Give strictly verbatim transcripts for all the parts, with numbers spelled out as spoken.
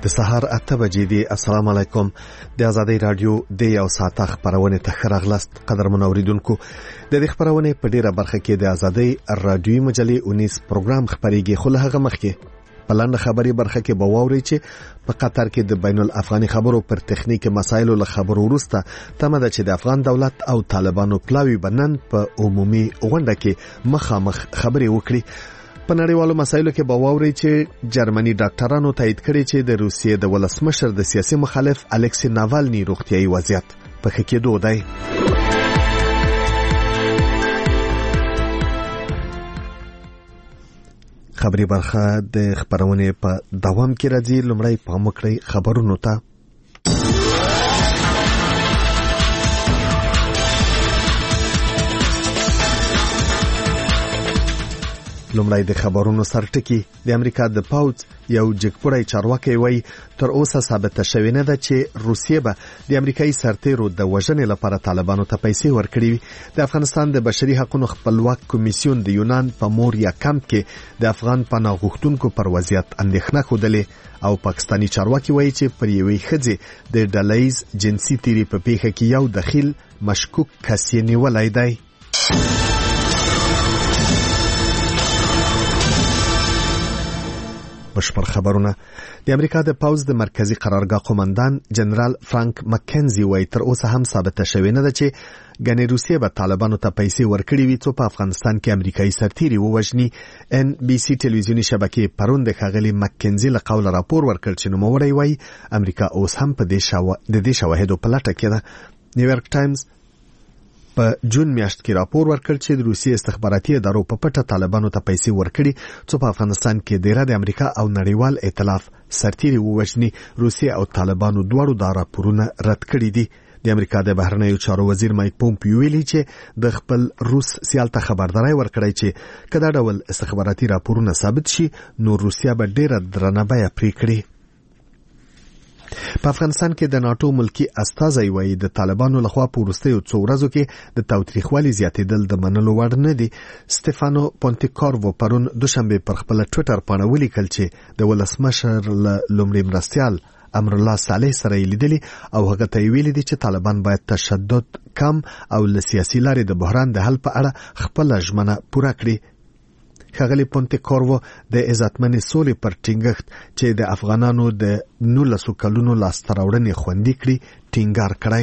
د سهار اته بجې دي. السلام علیکم. د آزادۍ رادیو د یو ساعت خبرونه ته خراغلست قدرمن اوریدونکو. د دې خبرونه په ډیره برخه کې د آزادۍ رادیوي مجلې اونیس پروګرام خبريږي، خو له هغه مخکې په لاندې خبري برخه کې به واوري چې په قطر کې د بین الافغاني خبرو پر تخنیک مسایلو له خبرو وروسته تمه ده چې د افغان دولت او طالبانو پلاوی بنن په عمومي غونډه کې مخامخ خبري وکړي. په نړیوالو مسایلو کې به واوري چې جرمني ډاکټرانو تایید کړي چې د روسیې د ولسمشر د سیاسي مخالف الکسی ناوالني روغتيایي وضعیت په ښه کېدو دی. خبري برخه د خبرونه په دوام کې راځي. لومړی پام وکړئ خبرونو ته. لومړی د خبرونو سرټکی. د امریکا د پاوز یو جګپړی چارواکي وایي تر اوسه ثابته شوې نه ده چې روسیه به د امریکایي سرتیرو د وژنې لپاره طالبانو ته پیسې ورکړي وي. د افغانستان د بشري حقوقو خپلواک کمیسیون د یونان په موریا کمپ کې د افغان پناه غوښتونکو پر وضعیت اندېښنه خوده او پاکستانی چارواکي وایي چې پر یوې ښځې د ډلهییز جنسي تیری په پیښه کې یو دخیل مشکوک کس یې نیولی دی. بشپړ خبرونه. د امریکا د پاوز د مرکزی قرارګاه قومندان جنرال فرانک مکنزي وایي تر اوسه هم ثابته شوې نه ده چې ګنې روسیه به طالبانو ته پیسې ورکړي وي څو په افغانستان کې امریکایي سرتیري ووژني. ان بي سي ټلویزیونی شبکې پرون د ښاغلي مکنزي له قوله راپور ورکړ چې نوموړی وایي امریکا اوس هم په دې شاو د دې شواهدو په لټه کې ده. نیویارک ټایمز په جون میاشت کې راپور ورکړ چې د روسیې استخباراتي ادارو په پټه طالبانو ته پیسې ورکړي څو په افغانستان کې ډیره د امریکا او نړیوال ائتلاف سرتیري ووژني. روسیې او طالبانو دواړو دا راپورونه رد کړي دي. د امریکا د بهرنیو چارو وزیر مایک پومپیو ویلي چې د خپل روس سیال ته خبرداري ورکړی چې کله ډول استخباراتي راپورونه ثابت شي نو روسیه به ډیره درنه بیه پرې کړي. په افغانستان کې د ناتو ملکی استازی وایي د طالبانو لخوا په وروستیو څو ورځو کې د تاوتریخوالي زیاتېدل د منلو وړ نه دي. سټيفانو پونټیکارو پرون دوشنبه پر خپل ټوئیټر باندې ولیکل چې د ولسمشر له لومړي مرستيال امر الله صالح سره لیدلی او هغه ته ویلي دي چې طالبان باید تشدد کم او له سیاسي لارې د بحران د حل په اړه خپل ژمنه پوره کړي. ښاغلي پونټیکارو د عزتمنې سولې پر ټینګښت چې د افغانانو د نولسو کلونو لاسته راوړنې خوندي کړي ټینګار کړی.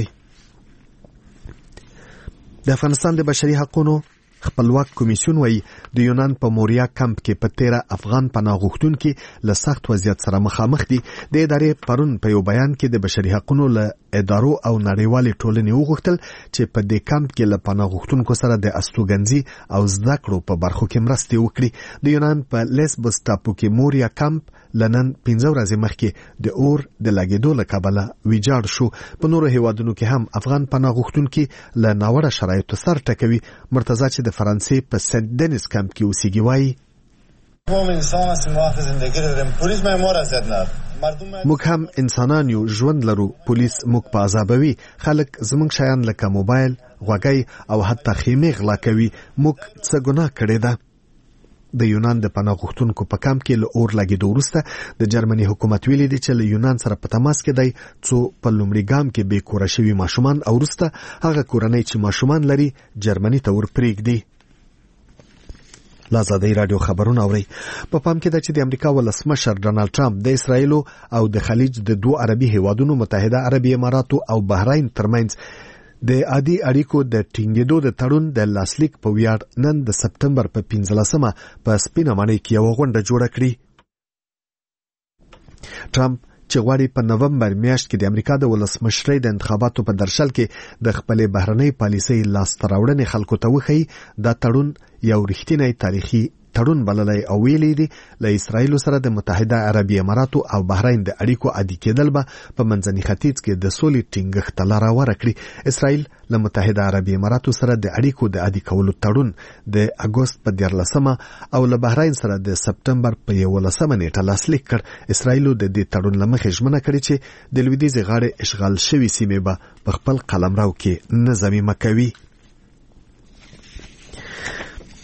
د افغانستان د بشري حقوقو خپلواک کمیسیون وایي د یونان په موریا کمپ کې په تیره افغان پناه غوښتونکي له سخت وضعیت سره مخامخ دي. د ادارې پرون په یو بیان کې د بشري حقوقو له ادارو او نړیوالې ټولنې وغوښتل چې په دې کمپ کې له پناه غوښتونکو سره د استوګنځي او زده کړو په برخو کې مرستې وکړي. د یونان په لیسبوس ټاپو کې موریا کمپ لنن پنځه ورځې مخکې د اور د لګېدو له کبله ویجاړ شو. په نورو هیوادونو کې هم افغان پناه غوښتونکي له ناوړه شرایطو سر ټکوي. مرتضی چې د فرانسې په سنت دنیس کمپ کې اوسېږي وایي موږ هم انسانان یو، ژوند لرو، پولیس موږ په عذابوي، خلک زموږ شیان لکه موبایل، غوږی او حتی خیمې غلا کوي. موږ څه ګناه کړې ده؟ د یونان د پناه غوښتونکو په کمپ کې له اور لګېدو وروسته د جرمني حکومت ویلي دی چې له یونان سره په تماس کې دی څو په لومړي ګام کې بې کوره شوي ماشومان او وروسته هغه کورنۍ چې ماشومان لري جرمني ته ورپرېږدي. آزادۍ رادیو خبرونه اوري. په پام کې ده چې د امریکا ولسمشر ډونالد ټرمپ د اسرایل او د خلیج د دوه عربي هیوادونو متحده عربي اماراتو او بحرین ترمنځ د عادي اړیکو د ټینګېدو د تړون د لاسلیک په ویاړ نن د سپتمبر په پنځلسمه په سپینه ماڼۍ کې یوه غونډه جوړه کړي. ټرمپ چې غواړي په نومبر میاشت کې د امریکا د ولسمشرۍ د انتخاباتو په درشل کې د خپلې بهرنۍ پالیسۍ لاسته راوړنې خلکو ته وښیي، دا تړون یو رښتینی تاریخي تړون بللی او ویلي دي له اسرایل سره د متحده عربي اماراتو او بحرین د اړیکو عادي کېدل به په منځني ختیځ کې د سولې ټینګښت ته لاره هواره کړي. اسرایل له متحده عربي اماراتو سره د اړیکو د عادي کولو تړون د اګوست په دیارلسمه او له بحرین سره د سپتمبر په یولسمه نیټه لاسلیک کړ. اسرایل د دې تړون له مخې ژمنه کړې چې د لویدیځې غاړې اشغال شوي سیمې به په خپل قلمرو کې نه ضمیمه کوي.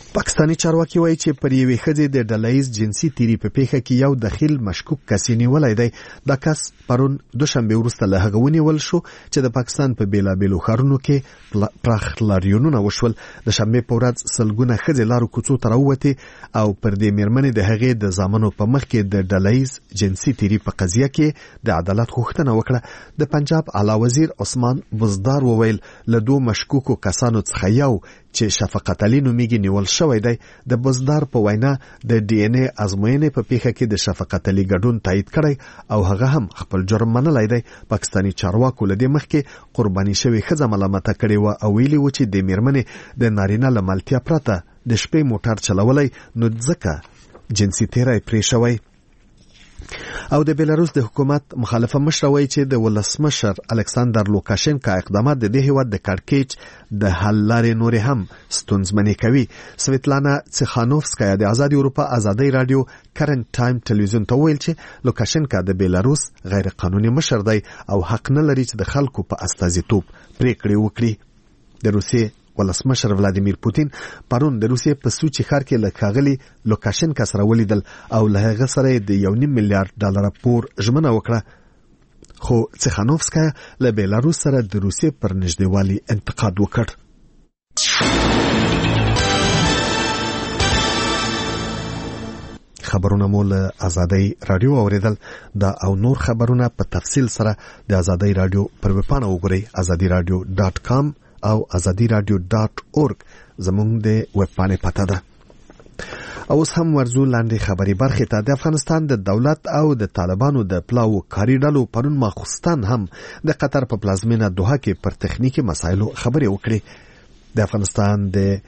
پاکستاني چارواکي وایي چې پر یوې ښځې د ډلهییز جنسي تیري په پیښه کې یو دخیل مشکوک کس نیولی دی. دا کس پرون دوشنبه وروسته له هغه ونیول شو چې د پاکستان په بیلابیلو ښارونو کې پراخ لاریونونه وشول. د شنبې په ورځ سلګونه ښځې لارو کوڅو ته راووتې او پر دې مېرمنې د هغې د زامنو په مخ کې د ډلهییز جنسي تیري په قضیه کې د عدالت غوښتنه وکړه. د پنجاب اعلی وزیر عثمان بزدار وویل له دوه مشکوکو کسانو څخه یو چې شفقت علي نومیږي نیول شوی دی. د بزدار په وینا د ډي ان اے ازموینې په پیښه کې د شفقت علي ګډون تایید کړی او هغه هم خپل جرم منلی دی. پاکستاني چارواکو له دې مخکې قرباني شوې ښځه ملامته کړې وه او ویلي و چې د مېرمنې د نارینه له ملتیا پرته د شپې موټر چلولی نو ځکه جنسي تیری پرې شوی. او د بیلاروس د حکومت مخالفه مشر وایي چې د ولسمشر الکساندر لوکاشنکا اقدامات د دې هیواد د کړکېچ د حل لارې نورې هم ستونزمنې کوي. سویتلانا تسخانوفسکایا د آزادي اروپا آزادۍ رادیو کرنټ ټایم ټلویزیون ته ویل چې لوکاشنکا د بیلاروس غیر قانوني مشر دی او حق نه لري چې د خلکو په استازیتوب پریکړې وکړي. د روسیې ولسمشر ولادیمیر پوتین پرون د روسیې په سوچي ښار کې له ښاغلي لوکاشنکا سره ولیدل او له هغه سره د یو نیم میلیارډ ډالره پور ژمنه وکړه. خو تسخانوفسکایا له بیلاروس سره د روسیې پر نږدېوالي انتقاد وکړ. خبرونه مو له آزادۍ رادیو اوریدل. دا او نور خبرونه په تفصیل سره د آزادۍ رادیو پر ویبپاڼه وګورئ ازادي رادیو ډاټ کام او ازادي رادیو ډاټ اورګ زموږ د ویبپاڼې پته ده. او اوس هم ورزو لاندې خبري برخې ته. د افغانستان د دولت او د طالبانو د پلاو کاري ډلو پرون ماخوستن هم د قطر په پلازمینه دوحه کې پر تخنیکي مسایلو خبرې وکړې. د افغانستان د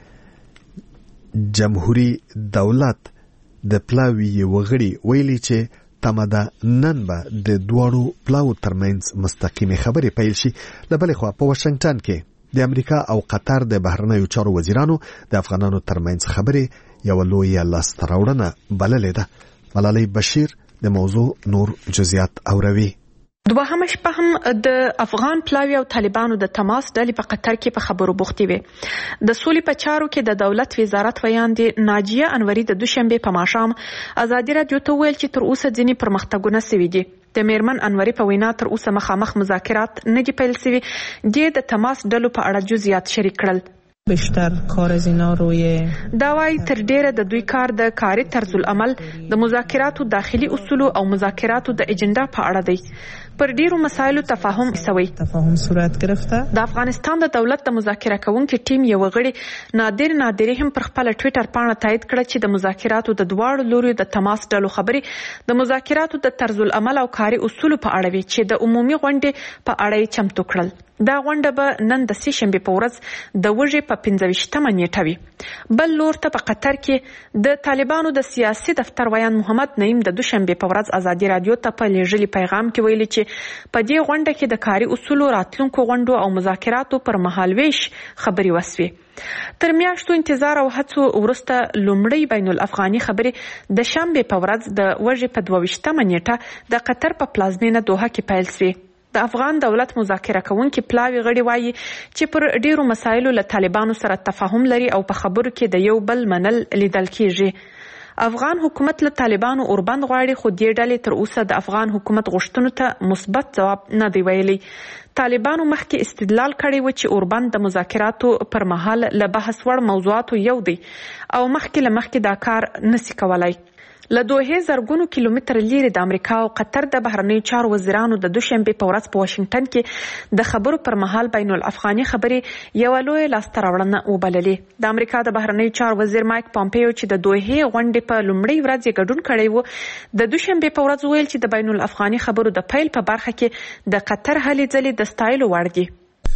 جمهوریت دولت د پلاوی وغړي ویلي چې تمه ده نن به د دواړو پلاو ترمنځ مستقیمې خبرې پیل شي. له بلې خوا په واشنګټن کې د امریکا او قطر د بهرنیو چارو وزیرانو د افغانانو ترمنځ خبرې یو لویه لاسته راوړنه بللې ده. ملالۍ بشیر د موضوع نور جزئیات اوروي. دوهمه شپه هم د افغان پلاوی او طالبانو د تماس ډلې په قطر کې په خبرو بوختې وې. د سولې په چارو کې د دولت وزارت ویاندې ناجیه انوري د دوشنبه په ماښام ازادي رادیو ته ویل چې تر اوسه ځینې پرمختګونه سوي دي. د میرمن انوري په وینا تر اوسه مخامخ مذاکرات نه دي پیل سوي. د تماس ډلو په اړه جزئیات شریک کړل. بیشتر کار از اینا روی داوای تر ډیره د دوی کار د کاري طرز العمل د مذاکراتو داخلي اصول او مذاکراتو د اجنډا په اړه دی. پر ډیرو مسایلو تفاهم شوی. تفاهم صورت گرفته. د افغانستان د دولت د مذاکره کوونکي ټیم یو غړي نادر نادری هم پر خپل ټوئیټر پاڼه تایید کړ چې د مذاکراتو د دواړو لوري د تماس ډلو خبرې د مذاکراتو د طرز العمل او کاري اصول په اړه وي چې د عمومي غونډې په اړه چمتو کړل. دا غونډه به نن د سې شنبې په ورځ د وژې په پنځه ویشتمه نیټه وي. بل لور ته په قطر کې د طالبانو د سیاسي دفتر ویان محمد نعیم د دوشنبې په ورځ ازادي رادیو ته په لیږلي پیغام کې ویلي چې په دې غونډه کې د کاري اصولو راتلونکو غونډو او مذاکراتو پر مهالویش خبرې وسوي. تر میاشتو انتظار او هڅو وروسته لومړی بین الافغاني خبرې د شنبې په ورځ د وژې په دوه ویشتمه نیټه د قطر په پلازمینه دوحه کې پیل سوي. د افغان دولت مذاکره کوونکي پلاوی غړي وایي چې پر ډیرو مسایلو له طالبانو سره تفاهم لري او په خبرو کې د یو بل منل لیدل کیږي. افغان حکومت له طالبانو اوربند غواړي خو دې ډلې تر اوسه د افغان حکومت غوښتنو ته مثبت ځواب نه دی ویلي. طالبانو مخکې استدلال کړی و چې اوربند د مذاکراتو پر مهال له بحث وړ موضوعاتو یو دی او مخکې له مخکې دا کار نسی کولای. له دوه زرګونو کیلومتر لري د امریکا او قطر د بهرنیو چارو وزیرانو د دوشنبه په ورځ په واشنګټن کې د خبرو پر مهال بین الافغاني خبرې یو لوی لاسته راوړنه وبللې. د امریکا د بهرنیو چارو وزیر مایک پامپیو چې د دوه غونډې په لومړۍ ورځ یې ګډون کړی و د دوشنبه په ورځ ویل چې د بین الافغاني خبرو د پیل په برخه کې د قطر هلې ځلې د ستایلو وړ دي.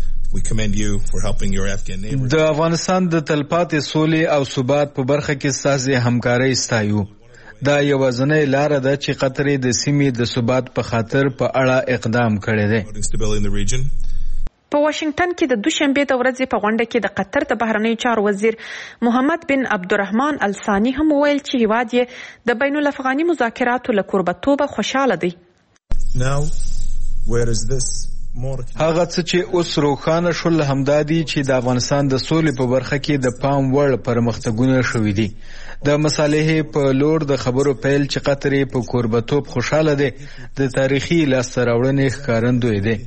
د افغانستان د تلپاتې سولې او ثبات په برخه کې ستاسو همکاري ستایو. دا یوازینۍ لاره ده چې قطر د سیمې د ثبات په خاطر په اړه اقدام کړی دی. په واشنګټن کې د دوشنبه د ورځې په غونډه کې د قطر د بهرنیو چارو وزیر محمد بن عبدالرحمن الثاني هم ویل چې هیواد یې د بین الافغاني مذاکراتو له کوربتوبه خوشاله دی. هغه څه چې اوس روښانه شول همدادي چې د افغانستان د سولې په برخه کې د پام وړ پرمختګونه شوي دي. د مصالحې په لور د خبرو پیل چې قطر په کوربتوب خوشاله دی د تاریخي لاسته راوړنې ښکارندوی دی.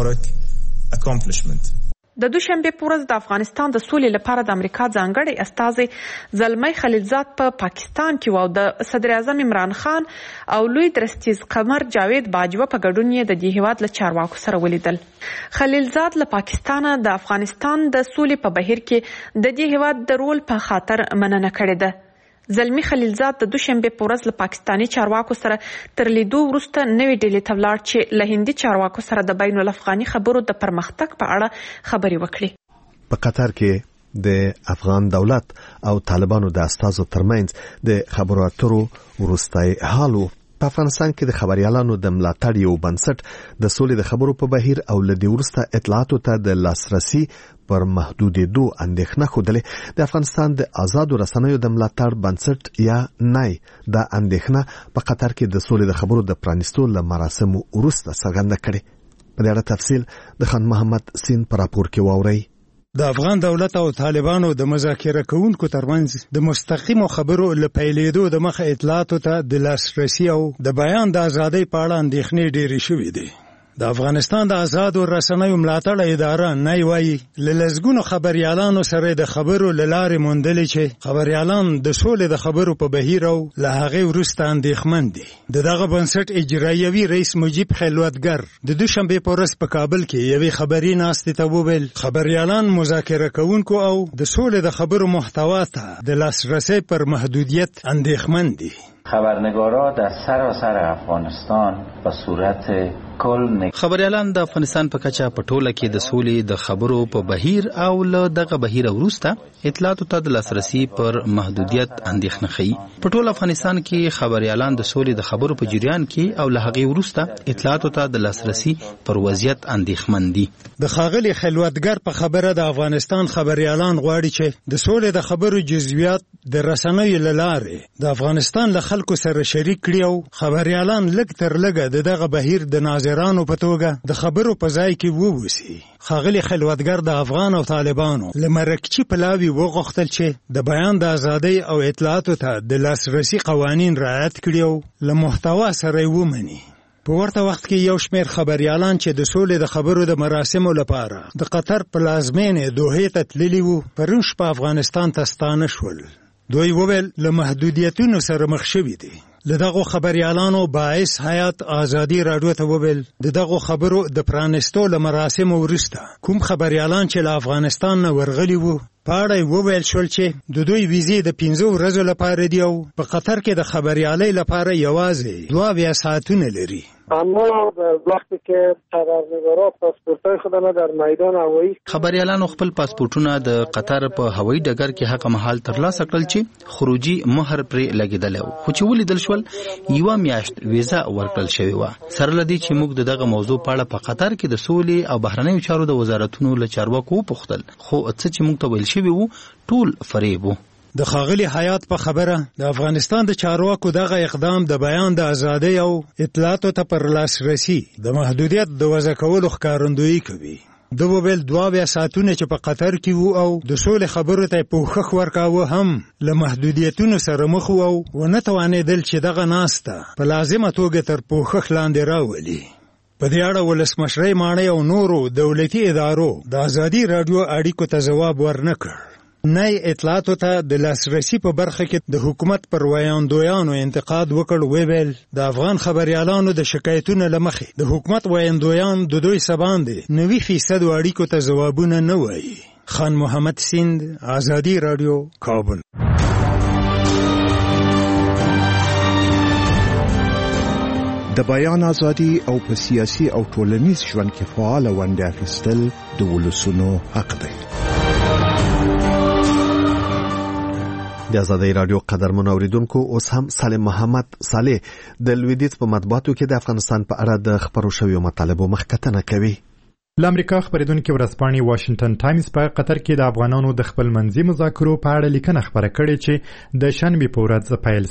د دوشنبه په ورځ د افغانستان د سولې لپاره د امریکا ځانګړی استازی زلمی خلیلزاد په پا پاکستان کې و د صدر اعظم عمران خان او لوی درستیز قمر جاوید باجوه په ګډون یې د دې هیواد له چارواکو سره ولیدل. خلیلزاد له پاکستانه د افغانستان د سولې په بهیر کې د دې هیواد د رول په خاطر مننه کړې ده. زلمی خلیلزاد د دوشنبه په ورځ له پاکستاني چارواکو سره تر لیدو وروسته نوې ډلې ته ولاړ چې له هندي چارواکو سره د بین الافغاني خبرو د پرمختګ په اړه خبرې وکړي. په قطر کې د افغان دولت او طالبانو د استازو ترمنځ د خبرو اترو وروستي حالو په افغانستان کې د خبريالانو د ملاتړ یو بنسټ د سولې د خبرو په بهیر او لدی ورسته اطلاعاتو ته د لاسرسي پر محدودېدو اندېښنه خوده. د افغانستان د آزادو رسنیو د ملاتړ بنسټ یا نای د اندېښنه په قطر کې د سولې د خبرو د پرانیستو له مراسمو وروسته څرګنده کړې. په دې اړه تفصیل د خان محمد سین پر راپور کې واورئ. د افغان دولت او طالبانو د مذاکره کوونکو ترمنځ د مستقیمو خبرو لپیلېدو د مخه اطلاعاتو ته د لاسرسي او د بیان د ازادۍ په اړه اندېښنې ډېرې شوې دي. د افغانستان د آزادو رسنیو ملاتړ اداره نه وایي لږګونو خبريالانو سره د خبرو لارې موندلې چې خبريالان د سولې د خبرو په بهیر او له هغه وروسته اندېښمن دي. د دغه بنسټ اجرایوي رئیس مجیب خلوتګر د دوشنبه په ورځ په کابل کې یوې خبري ناستې ته وویل خبريالان مذاکره کوونکو او د سولې د خبرو محتوا ته د لاسرسي پر محدودیت اندېښمن دي. خبرنگارا در سراسر افغانستان به صورت کل خبريالان د افغانستان په کچه په ټوله کې د سولې د خبرو په بهیر او له دغه بهیر وروسته اطلاعاتو ته د لاسرسي پر محدودیت اندېښنه ښيي. په ټول افغانستان کې خبريالان د سولې د خبرو په جریان کې او له هغې وروسته اطلاعاتو ته د لاسرسي پر وضعیت اندېښمن دي. د ښاغلي خلوتګر په خبره د افغانستان خبريالان غواړي چې د سولې د خبرو جزئیات د رسنیو له لارې د افغانستان له خلکو سره شریک کړي او خبريالان لږ تر لږه د دغه بهیر د ناظرانو په توګه د خبرو په ځای کې ووسی. ښاغلي خلوتګر د افغان او طالبانو له مرکچي پلاوي وغوښتل چې د بیان د ازادۍ او اطلاعاتو ته د لاسرسي قوانین رعایت کړي او له محتوا سره ومني. په ورته وخت کې یو شمېر خبريالان چې د سولې د خبرو د مراسمو لپاره د قطر پلازمینې دوحې ته تللي وو پرون شپه افغانستان ته ستانه شول. دوی وویل له محدودیتونو سره مخ شوي دي. له دغو خبريالانو باعث حیات آزادي راډیو ته وویل د دغو خبرو د پرانستو له مراسمو وروسته کوم خبريالان چې له افغانستان نه ورغلي وو په اړه وویل شول چې د دوی ویزې د پنځو ورځو لپاره دي او په قطر کې د خبريالۍ لپاره یوازې دوه اویا ساعتونه لري. اما وقتی که خبرنگارا پاسپورتای خودمو در میدان هوایی خبريالانو خپل پاسپورتونه د قطر په هوایي ډګر کې هغه مهال ترلاسه کړل چې خروجي مهر پرې لګیدل او خو چې ولیدل شول یو میاشت ویزا ورکړل شوی و. سره لدی چې موږ دغه موضوع په اړه په قطر کې د سولې او بهرنیو چارو د وزارتونو له چارواکو وپوښتل خو څه چې موږ ته ویل شوی وو ټول فریب وو. د ښاغلي حیات په خبره د افغانستان د چارواکو دغه اقدام د بیان د ازادۍ او اطلاعاتو ته پر لاسرسي د محدودیت د وضع کولو ښکارندویي کوي. د وویل دوه اویا ساعتونه چې په قطر کې وو او د سولې خبرو ته پوښښ ورکاوه هم له محدودیتونو سره مخ وو او ونه توانېدل چې دغه ناسته په لازمه توګه تر پوښښ لاندې راولي. په دې اړه ولسمشرۍ ماڼۍ او نورو دولتي ادارو د ازادي راډیو اړیکو ته ځواب ورنه کړ. نه اطلاعاتو ته د لاسرسي په برخه کې د حکومت پر ویاندویانو انتقاد وکړ. ویل د افغان خبريالانو د شکایتونو لمخې د حکومت ویاندویان د دوی سباندې نوي فیصد اړیکو ته ځوابونه نه وایي. خان محمد سیند، ازادي راډیو، کابل. د بیان ازادي او په سیاسي او ټولنیز ژوند کې فعال ونډه اخیستل د ولسونو حق دی. د ازادي راډیو قدرمن اوریدونکو اوس هم سالم محمد صالح د لویدیځ په مطبوعاتو کې د افغانستان په اړه د خبرو شویو مطالبو مخکتنه کوي. د امریکا خبرېدونکو ورځپاڼې واشنگټن ټایمز په قطر کې د افغانانو د خپل منځي مذاکرو په اړه لیکنه خبره کړې چې د شنبې په ورځ پیل شوې.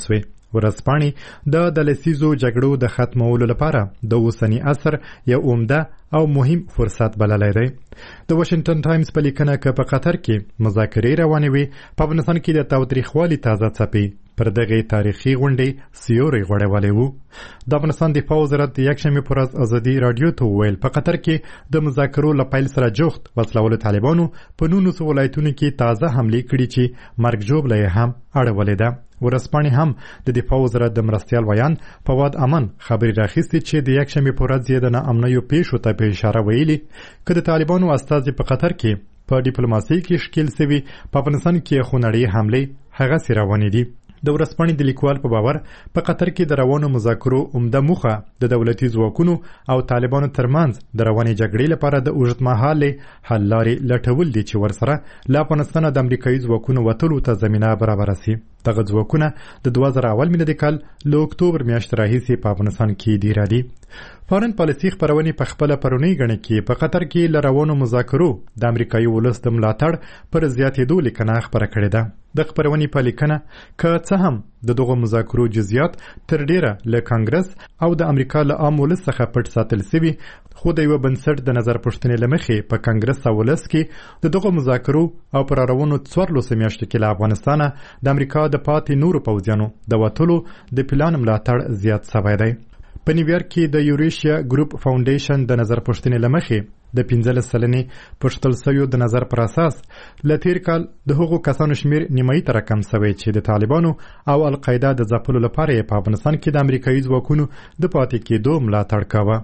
ورځپاڼې د د لسیزو جګړو د ختمولو لپاره د اوسني عصر یو عمده او مهم فرصت بللی دی. د واشنگټن ټایمز په لیکنه کې په قطر کې مذاکرې روانې وي، په افغانستان کې د تاوتریخوالي تازه څپې پر دغه تاریخي غونډې سیوري غوړولی وو. د افغانستان دفاع وزارت د یکشنبې پر ورځ ازادي راډیو ته وویل په قطر کې د مذاکرو له پیل سره جوخت وسلوالو طالبانو په نولسو ولایتونو کې تازه حملې کړي چې مرګ ژوبله یې هم اړولې ده. ورځپاڼې هم د دفاع وزارت د مرستیال ویان فواد امن خبرې راخیستې چې د یکشنبې پر ورځ یې د ناامنیو پیښو ته په اشاره ویلي که د طالبانو استازي په قطر کې په ډیپلوماسۍ کې ښکیل سوي، په افغانستان کې خونړۍ حملې هغسې روانې دي. د ورځپاڼې د لیکوال په باور په قطر کې د روانو مذاکرو عمده موخه د دولتي ځواکونو او طالبانو ترمنځ د روانې جګړې لپاره د اوږدمهالې حل لارې لټول دي چې ورسره له افغانستانه د امریکایي ځواکونو وتلو ته زمینه برابره سي. دغه ځواکونه د دوه زره اول میلادي کال له اکتوبر میاشتې راهیسې په افغانستان کې ډیره دي. فارن پالیسي خپرونې په خپله پرونۍ ګڼه کې په قطر کې له روانو مذاکرو د امریکایي ولس د ملاتړ پر زیاتېدو لیکنه خپره کړې ده. د خپرونې په لیکنه که څه هم د دغو مذاکرو جزئیات تر ډیره له کانګرس او د امریکا له عام ولس څخه پټ ساتل سوي، خو د یوه بنسټ د نظر پوښتنې له مخې په کانګرس او ولس کې د دغو مذاکرو او پر روانو څوارلسو میاشتو کې له افغانستانه د امریکا د پاتې نورو پوځیانو د وتلو د پلان ملاتړ زیات سوی دی. په نیویارک کې د یوریشیا ګروپ فاونډیشن د نظر پوښتنې له مخې د پنځلس سلنې پوښتل سویو د نظر پر اساس له تیر کال د هغو کسانو شمیر نیمایي ته راکم سوی چې د طالبانو او القاعده د ځپلو لپاره یې په افغانستان کې د امریکایي ځواکونو د پاتې کېدو ملاتړ کاوه.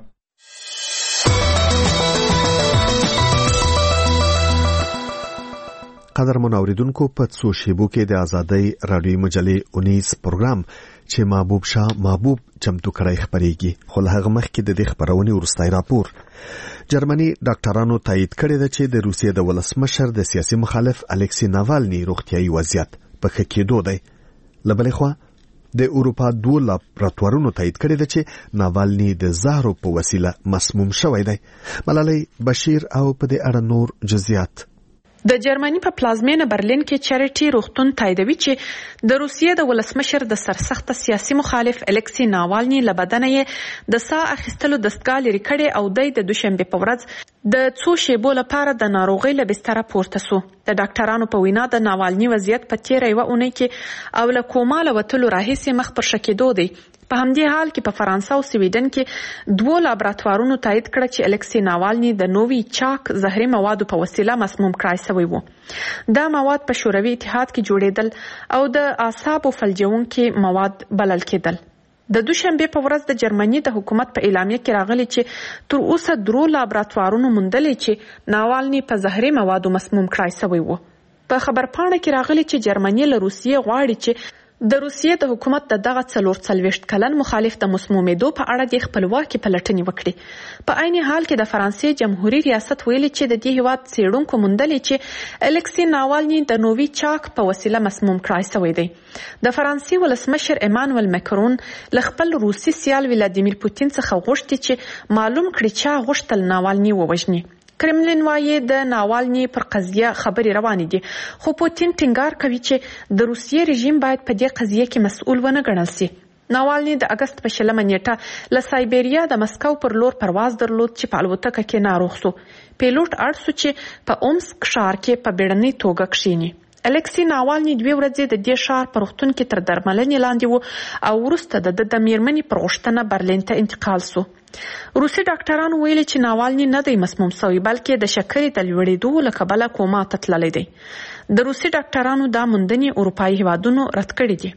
قدرمن اوریدونکو، په څو شیبو کې د ازادۍ راډیوي مجلې اونیز پروګرام چې محبوب شاه محبوب چمتو کړی خبرېږي، خو له هغه مخکې د دې خبرونې وروستی راپور. جرمني ډاکټرانو تایید کړی ده چې د روسیې د ولسمشر د سیاسي مخالف الکسی ناوالني روغتیایي وضعیت په ښه کېدو دی. له بلې خوا د اروپا دوه لابراتوارونو تایید کړی ده چې ناوالني د زهرو په وسیله مسموم شوی دی. ملالۍ بشیر او په دې اړه نور جزئیات. د جرمني په پلازمینه برلین کې چریټي روغتون تاییدوي چې د روسیې د ولسمشر د سرسخت سیاسي مخالف الکسی ناوالني له بدنه یې د ساه اخیستلو دستګاه لرې کړې او دی د دوشنبې په ورځ د څو شیبو لپاره د ناروغۍ له بستره پورته سو. د ډاکټرانو په وینا د ناوالني وضعیت په تیره یوه اونۍ کې او له کوما له وتلو راهیسې مخ پر ښه کېدو دی. په همدې حال کې په فرانسه او سویډن کې دوه لابراتوارونو تایید کړه چې الکسی ناوالني د نووي چاک زهري موادو په وسیله مسموم کړای شوی وو. دا مواد په شوروي اتحاد کې جوړېدل او د اعصابو فلجونکي مواد بلل کېدل. د دوشنبې په ورځ د جرمني د حکومت په اعلامیه کې راغلی چې تر اوسه درو لابراتوارونو موندلې چې ناوالني په زهري موادو مسموم کړای شوی وو. په خبرپاڼه کې راغلی چې جرمني له روسیې غواړي چې د روسیې د حکومت د دغه څلور څلوېښت کلن مخالف د مسمومېدو په اړه د خپلواکي پلټنې وکړي. په عین حال کې د فرانسې جمهوریت ریاست ویلي چې د دې هیواد څېړونکو موندلې چې الکسی ناوالني د نووي چاک په وسیله مسموم کړای شوی دی. د فرانسې ولسمشر ایمانوئل مکرون له خپل روسي سیال ولادیمیر پوتین څخه غوښتي چې معلوم کړي چې غوښتل ناوالني ووژني. کرملین وایي د ناوالني پر قضیه خبرې روانې دي، خو پوتین ټینګار کوي چې د روسیې رژیم باید په دې قضیه کې مسؤل ونه ګڼل سي. ناوالني د اگست په شلمه نیټه له سایبریا د مسکو پر لور پرواز درلود چې په الوتکه کې ناروغ سو. پیلوټ اړ سو چې په اومسک ښار کې په بیړنۍ توګه کښیني. الکسی ناوالني دوه ورځې د دې ښار په روغتون کې تر درملنې لاندې و او وروسته د د میرمنې پر غوښتنه برلین ته انتقال سو. روسي ډاکټرانو ویلي چې ناوالني نه دی مسموم شوی، بلکې د شکرې د لوړېدو له کبله کوما ته تللی دی. د روسي ډاکټرانو دا موندنې اروپایي هیوادونو رد کړې دي.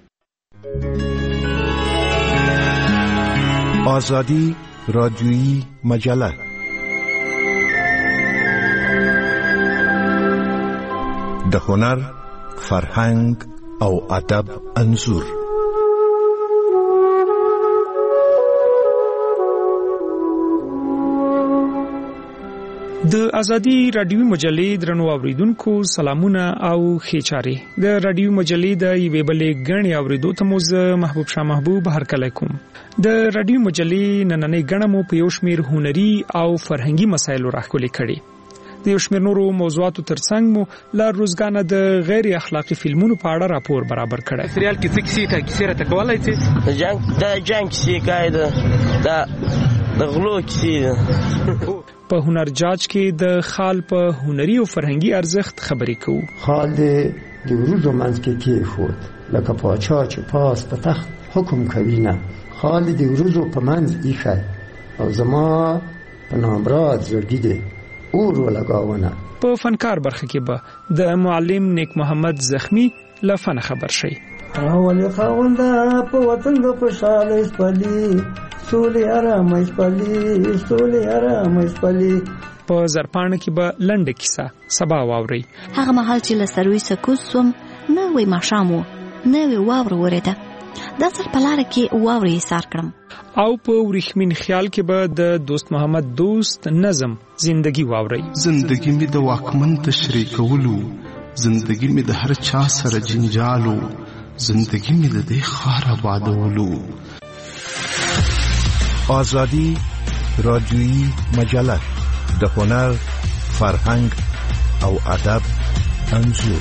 آزادی رادیویی مجله د هنر، فرهنګ او ادب انځور. د ازادي رادیوي مجلې درنو اوریدونکو سلامونه او ښې چارې. د رادیوي مجلې د یوې بلې غړي اوریدو ته مو زه محبوب شاه محبوب هرکلی کوم. د رادیوي مجلې نننۍ غړه مو په یو شمېر هنري او فرهنګي مسایلو راښکلې کړي. د یو شمېر نورو موضوعاتو ترڅنګ مو له روزګانه د غیر اخلاقی فلمونو په اړه راپور برابر کړی. سریال کې څه کیسې ته کیسې راته کولای شي؟ د جنگ د جنگ کیسې کوي، د د غلو کیسې. په هنر جاج کې د خال په هنري او فرهنګي ارزښت خبرې کوو. خال د وروزو منځ کې کېښود لکه پاچا چې پاس په تخت حکم کوي نه، خال د وروزو په منځ ایښی او زما په نامراد زړګي دی اور ولګاونه. په فنکار برخه کې به د معلم نیک محمد زخمی له فن خبر شي. اول خاونده په وطن د خوشاله سپلی سولې آرام سپلی سولې آرام سپلی. په زرپانه کې به لنډه کیسه سبا واوري. هغه مهال چې له سروي سکوت سوم نه وې ماښامو نه وې واوره ورېده، دا سر په لاره کې واورې سار کړم. او په ورېښمین خیال کې به د دوست محمد دوست نظم زندگی واوري. زندگی می د واکمن تشریح کولو، زندگی می د هر چا سره جنجالو، زندگی می د دې خار آبادولو. آزادی رادیویی مجله د هنر، فرهنګ او ادب انځور.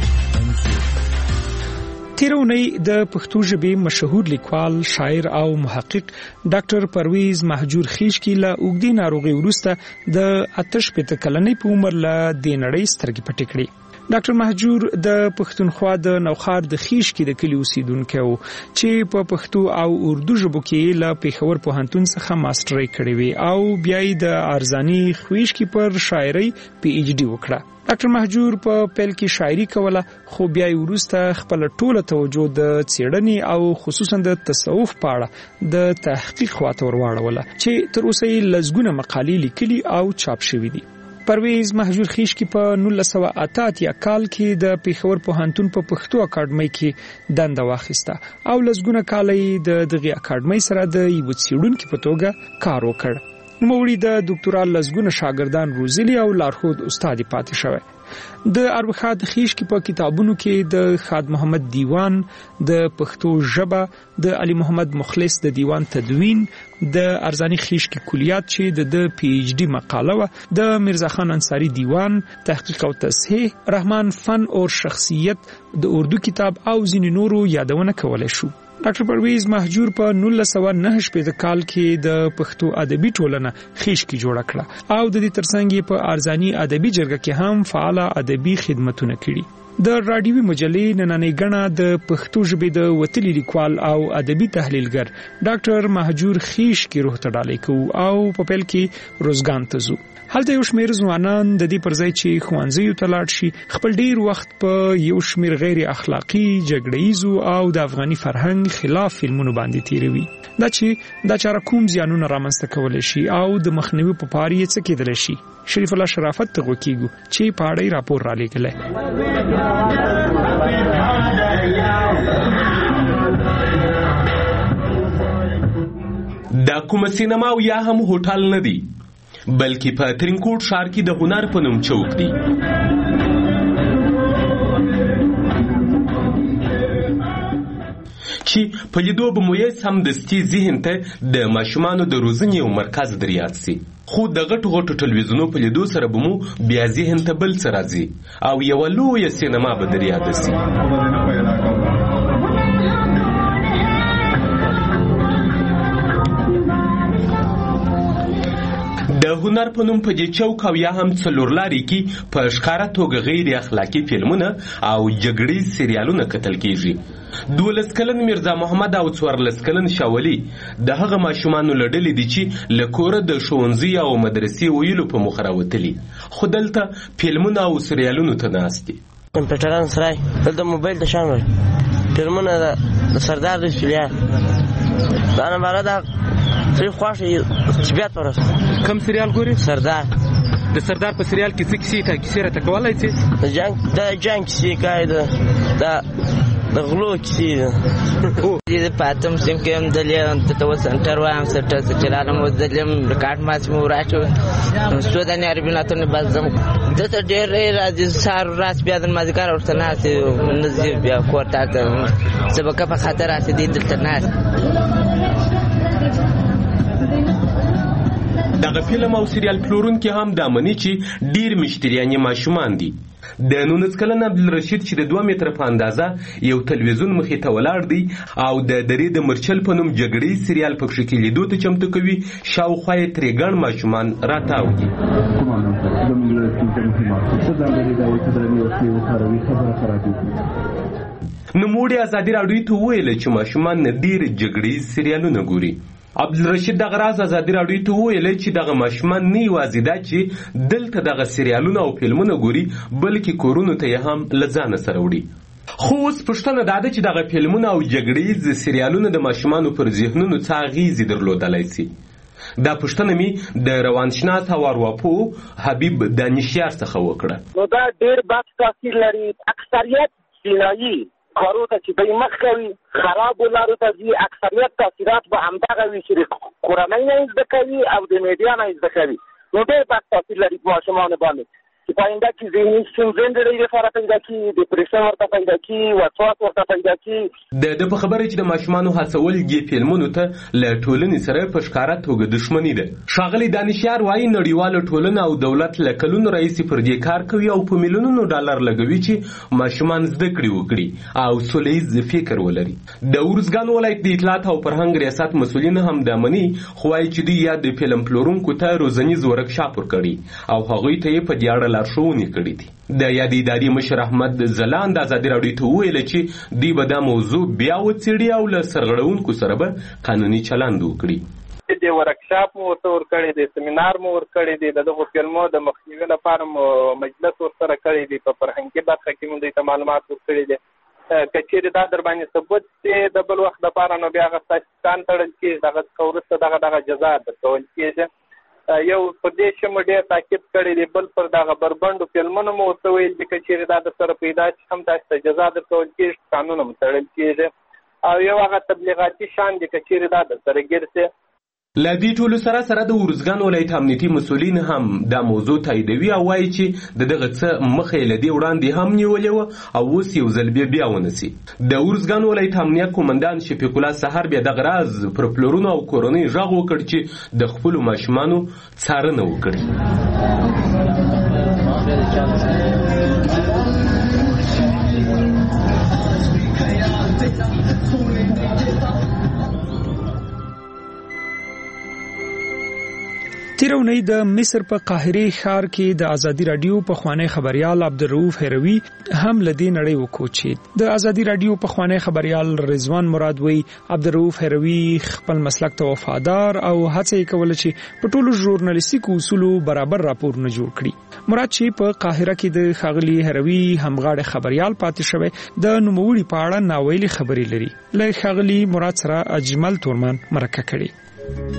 تیرونی د پښتو ژبې مشهور لیکوال، شاعر او محقق ډاکټر پرویز مهجور خیشکی له اوږدې ناروغۍ وروسته د اتش پته کلنۍ په عمر له دې نړۍ سترګې پټې کړې. ډاکټر مهجور د پښتونخوا د نوخار د خیشکی د کلی اوسیدونکی و چې په پښتو او اردو ژبو کې له پېښور پوهنتون څخه ماسترۍ کړې وې او بیا یې د ارزاني خویشکی پر شاعرۍ پی ایچ ډي وکړه. ډاکټر مهجور په پیل کې شاعري کوله، خو بیا یې وروسته خپل ټوله توجه د څېړنې او خصوصا د تصوف په اړه د تحقیق خواته ورواړوله چې تر اوسه یې لسګونه مقالې لیکلي او چاپ شوي دي. پرویز مهجور خیشکی په نولس سوه اته اتیا کال کې د پېښور پوهنتون په پښتو اکاډمۍ کې دنده واخیسته او لسګونه کاله یې د دغې اکاډمۍ سره د یوه څېړونکي په توګه کار وکړ. نوموړي د ډاکټرا لسګونه شاګردان روزلي او لارښود استاد پاتې شوی. د اربخاد خیشکی په کتابونو کې د خاد محمد دیوان د پښتو ژبه، د علي محمد مخلص د دیوان تدوین، د ارزانی خیشکی کلیات چې د پی ایچ ډي مقاله و، د مرزا خان انصاری دیوان، تحقیق او تصحیح، رحمان فن اور شخصیت د اردو کتاب او ځینې نورو یادونه کولای شو. ډاکټر پرویز مهجور په نولس سوه نهه شپېته کال کې د پښتو ادبي ټولنه خیشکی جوړه کړه او د دې ترڅنګ په ارزانی ادبي جرګه کې هم فعال ادبي خدمتونه کړي. د راډیوي مجلې نننۍ غڼه د پښتو ژبې د وتلي لیکوال او ادبي تحلیلګر ډاکټر مهجور خیشکی روح ته ډالۍ کوو او په پیل کې روزګان ته ځو. هلته یو شمېر ځوانان د دې پر ځای چې ښوونځیو ته لاړ شي خپل ډیر وخت په یو شمېر غیر اخلاقی، جګړهیزو او د افغاني فرهنګ خلاف فلمونو باندې تیروي. دا چې دا چاره کوم زیانونه رامنځته کولی شي او د مخنیوي په پاره یې څه کېدلی شي. شریف الله شرافت ته غوکیږو چې په اړه یې راپور رالیږلی. دا کومه سینما او یا هم هوټل نه دی، بلکې په ترینکوټ ښار کې د هنر په نوم چوک دی. چې په لیدو به مو یې سمدستي ذهن ته د ماشومانو د روزنې یو مرکز در یاد سي. خو د غټو غټو ټلویزیونو په لیدو سره به مو بیا ذهن ته بل څه راځي او یوه لویه سینما به در یاد سي. د هنر په نوم په دې چوک او یا هم څلورلارې کې په ښکاره توګه غیر اخلاقي فلمونه او جګړې سریالونه کتل کیږي. دولس کلن میرزا محمد او څوارلس کلن شاولي د هغه ماشومانو له ډلې دي چې له کوره د ښوونځي او مدرسې ویلو په موخه راوتلي، خو دلته فلمونه او سریالونو ته ناست دي. کمپیوټران سرای دلته موبایل ته شامل فلمونه د سردار د فلیان دا نه ماره دا څه خوښي طبيعت ورس. کوم سریال ګوري؟ سردار. د سردار په سریال کې څه کیسې ته کیسې راته کولای شي؟ د جنگ د جنگ کیسې کوي، د د غلو کیسې. او دې پاتم سیم کې هم دلیم ته تو سنټر وایم سټر سټلانه مو دلیم ریکارډ ماس مو راچو سوداني عربي ناتونه بازم د ته ډېر راځي سار راس بیا د مازیګر ورته ناسي نزیب بیا کوټه ته سبق په خاطر راځي دلته ناس. دغه فلم او سریال پلورونکي هم دا مني چې ډیر مشتریان ماشومان دي. د نولس کلن عبدالرشید چې د دوه متره په اندازه یو تلویزیون مخې ته ولاړ دی او د درې د مرچل په نوم جګړې سریال په کښې کې لیدو ته چمتو کوي، شاوخوا یې ترې ګڼ ماشومان راتاو دي. نوموړي ازادي راډیو ته وویل چې ماشومان ډېر جګړې سریالونه ګوري. عبدالرشید دغه راز ازادي راډیو ته وویل چې دغه ماشومان نه یوازې دا چې دلته دغه سریالونه او فلمونه ګوري، بلکې کورونو ته یې هم له ځانه سره وړي. خو اوس پوښتنه دا ده چې دغه فلمونه او جګړیز سریالونه د ماشومانو پر ذهنونو څه اغېزې درلودلی سي. دا پوښتنه مې د روانشناس او ارواپوه حبیب دانشیار څخه وکړه. نو دا ډېر بد تاثیر لري. اکثریت جنایي کارو ته چې دوی مخ کوي، خرابو لارو ته ځي، اکثریت تاثیرات به همدغه وي چې د کورنۍ نه یې زده کوي او د میډیا نه یې زده کوي. نو ډېر بد تاثیر لري په ماشومانو باندې چې په آینده کې ذهني ستونزې د دوی لپاره پیدا کړي، ډپریشن ورته پیدا کړي، وسواس ورته پیدا کړي. د ده په خبره چې د ماشومانو هڅول دې فلمونو ته له ټولنې سره په ښکاره توګه دښمني ده. ښاغلی دانشیار وایي نړیواله ټولنه او دولت له کلونو راهیسې پر دې کار کوي او په میلیونونو ډالر لګوي چې ماشومان زده کړې وکړي او سوله ییز فکر ولري. د ارزګان ولایت د اطلاعات او فرهنګ ریاست مسؤلین هم دا مني، خو وایي چې دوی یا د فلم پلورونکو ته روزنیز ورکشاپ ورکړي او هغوی ته یې په دې اړه لارښوونې کړي دي. د یادې ادارې مشر احمد ځلاند ازادي راډیو ته وویل چې دوی به دا موضوع بیا وڅېړي او له سرغړونکو سره به قانوني چلند وکړي. د ورکشاپ مو ورته ورکړی دی، سیمینار مو ورکړی دی، د دغو فلمو د مخنیوي لپاره مو مجلس ورسره کړی دی، په فرهنګي برخه کې مو دوی ته معلومات ورکړي دي. که چېرې دا در باندې ثبوت دی د بل وخت دپاره، نو بیا هغه ستاسې کان تړل کېږي، دغه څخه وروسته دغه دغه جزا درکول کېږي. یو پر دې شی مو ډېر تاکید کړی دی، بل پر دغه بربنډو فلمونو مو ورته ویل چې که چېرې دا در سره پیدا شي هم تاسو ته جزا درکول کېږي، قانون هم تړل کېږي. او یو هغه تبلیغاتي شان دی، که چېرې دا در سره ګیر شي. له دې ټولو سره سره د ارزګان ولایت امنیتي مسؤلین هم دا موضوع تاییدوي او وایي چې د دغه څه مخه یې له دې وړاندې هم نیولې وه او اوس یو ځل بیا بیا ونسي. د ارزګان ولایت امنیت قومندان شفیق الله سهار بیا دغه راز پر پلورونو او کورنۍ غږ وکړ چې د خپلو ماشومانو څارنه وکړي. تیره اونۍ د مصر په قاهرې ښار کې د ازادي راډیو پخوانی خبريال عبدالرؤف هروي هم له دې نړۍ وکوچید. د ازادي راډیو پخوانی خبريال رضوان مراد وی عبدالرؤف هروي خپل مسلک ته وفادار او هڅه یې کوله چې په ټولو ژورنالیستیکو اصولو برابر راپورونه جوړ کړي. مراد چې په قاهره کې د ښاغلي هروي همغاړي خبريال پاتې شوی د نوموړي په اړه ناویلي خبرې لري. له ښاغلي مراد سره اجمل تورمان مرکه کړي.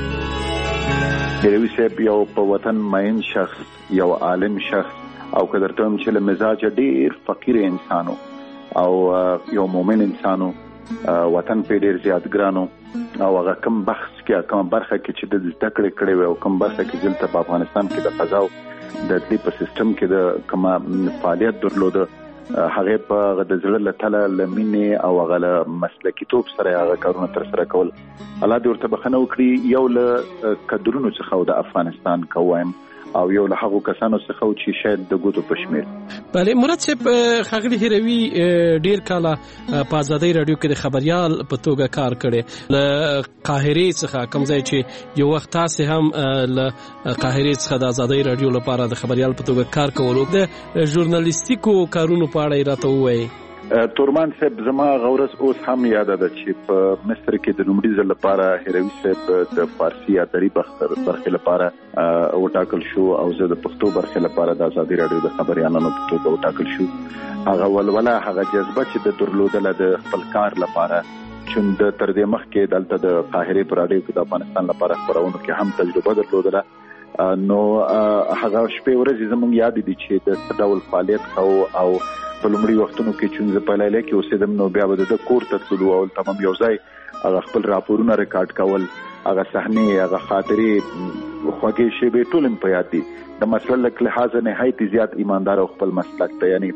هروي صاحب یو په وطن مین شخص، یو عالم شخص او که درته وایم چې له مزاجه ډېر فقیر انسانو او یو مومن انسانو، وطن په ډېر زیات ګرانو او هغه کوم بحث کې کوم برخه کې چې د زده کړې کړې وي او کوم برخه کې دلته په افغانستان کې د فضا د دې په سیستم کې د کوم فعالیت درلوده، هغه په د زړه له تله له مینې او هغه له مسلکیتوب سره هغه کارونه تر سره کول. الله دې ورته بخښنه وکړي. یو له قدرونو څخه د افغانستان کوم او یو له هغو کسانو څخه چې شاید د ګوتو په شمیر. بله مراد صاحب، ښاغلي هروي ډیر کاله په ازادۍ راډیو کې د خبريال په توګه کار کړی. له قاهرې څخه کوم ځای چې یو وخت تاسې هم له قاهرې څخه د ازادۍ راډیو لپاره د خبريال په توګه کار کولو، د ژورنالیستیکو کارونو په اړه یې راته ووایي. تورمان صاحب زما غورس اوس هم یاد ده چې په مصر کې د لومړي ځل لپاره هروي صاحب د فارسي ادبي برخې لپاره وټاکل شو او زه د پښتو برخې لپاره د ازادي راډیو د خبريالانو په توګه وټاکل شو. هغه ولوله هغه جذبه چې د درلودله د خپل کار لپاره، چې د تر دې مخکې دلته د قاهرې په راډیو کې د افغانستان لپاره خبرونو کې هم تجربه درلودله، نو هغه شپې ورځې زموږ یاد دي چې د څه ډول فعالیت کوو او په لومړي وختونو کې چې زه په لیلا کې اوسېدم نو بیا به د کور ته تللو او تمام یو ځای هغه خپل راپورونه ریکارډ کول، هغه صحنې، هغه خاطرې، خوږې شیبې ټول په یاد دي. د مسلک لحاظه نهایت زیات ایماندار او خپل مسلک ته یعنی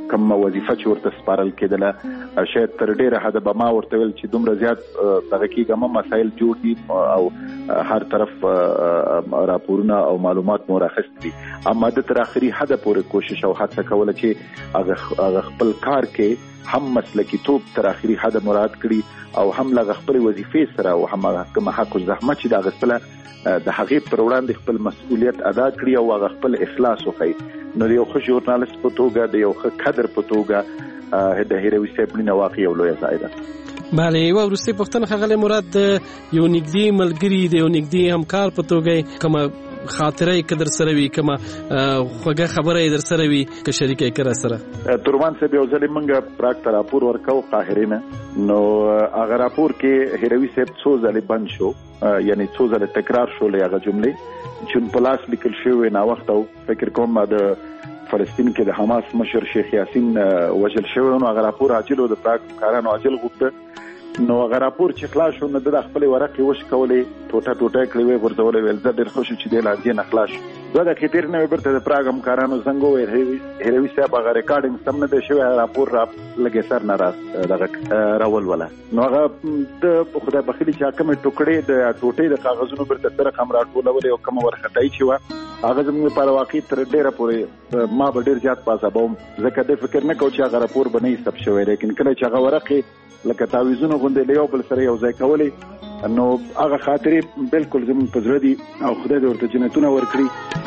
کوم وظیفه چې ورته سپارل کېدله شاید تر ډیره حده به ما ورته ویل چې دومره زیات دغه کېږم مسایل جوړ دي او هر طرف راپورونه او معلومات مو راخیستي دي، اما د تر اخري حده پورې کوشش او هڅه کوله چې هغه خپل کار کې هم مسلکی توب تر اخري حده مراد کړي او هم لغه خپل وظیفې سره او هم کوم حق او زحمت چې دا غسله د هغې پر وړاندې خپل مسؤلیت ادا کړي او هغه خپل اخلاص وکړي. نو یو ښه ژورنالیست په توګه د یو ښه کادر په توګه د هیروي صاحب مړینه واقعي یو لویه ځای ده. بله، یوه وروستۍ پوښتنه ښاغلی مراد، د یو نږدې ملګري د یو نږدې همکار په توګه کومه خاطره یې که در سره وي، کومه خوږه خبره یې در سره وي که شریکه یې که را سره؟ تورمان صاحب یو ځلې موږ پراګ ته راپور ورکوو قاهرې نه، نو هغه راپور کې هیروي صاحب څو ځلې بند شو، یعنی څو ځلې تکرار شولې هغه جملې چې په لاس لیکل شوې ناوخته او فکر کوم د فلسطین کې د حماس مشر شیخ یاسین وژل شوی، نو هغه راپور عاجل و د پراګ کارانو عاجل غوښته. نو هغه راپور چې خلاص شو نو د خپل ورقې وشکولې ټوټه ټوټه کړې وې ورځولې ویل زه ډېر خوش چې د لانجې نه خلاص شو. دوه دقیقې تېرې نه وې بیرته د پراګ همکارانو زنګ وویل هیروي صاحب هغه ریکارډینګ سم نه دی شوی، راپور را لږې سر نه راست دغه راولوله. نو هغه د خدای بخلي چې کومې ټوکړې د ټوټې د کاغذونو بیرته سره هم راټولولې او کومه ورخطایي چې وه هغه زموږ لپاره واقعي تر ډېره پورې ما به ډېر زیات پازابوم، ځکه د فکر نه کوم چې هغه راپور به نه وي ثبت شوی، لیکن کله چې هغه ورقې لکه تعویزونه غوندې له یو بل سره یو ځای کولې، نو هغه خاطرې بالکل زموږ په زړه دي او خدای دې ورته جنتونه ورکړي.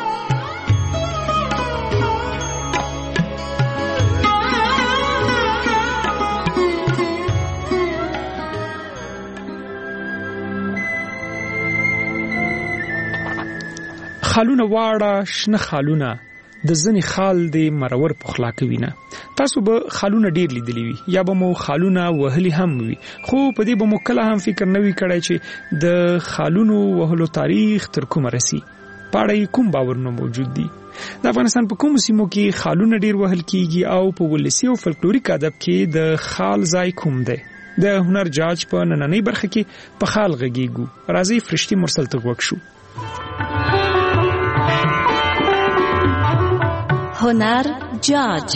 خالونه واړه شنه خالونه د ځنې خال د مرور پخلا کوي نه. تاسو به خالونه ډیر لیدلی وي یا به مو خالونه وهلي هم وي، خو په دې به مو کله هم فکر نه وي کړی چې د خالونو وهلو تاریخ تر کومه رسي، په اړه کوم باورونه موجود دي. د افغانستان په کومو سیمو کې خالونه ډیر وهل کیږي او په ولسي او فلکلوریک ادب کې د خال ځای کوم دی؟ د هنر جاج په نننۍ برخه کې په خال غږیږو. راځي فرشتي مرسل ته غوږ شو. هنر جاج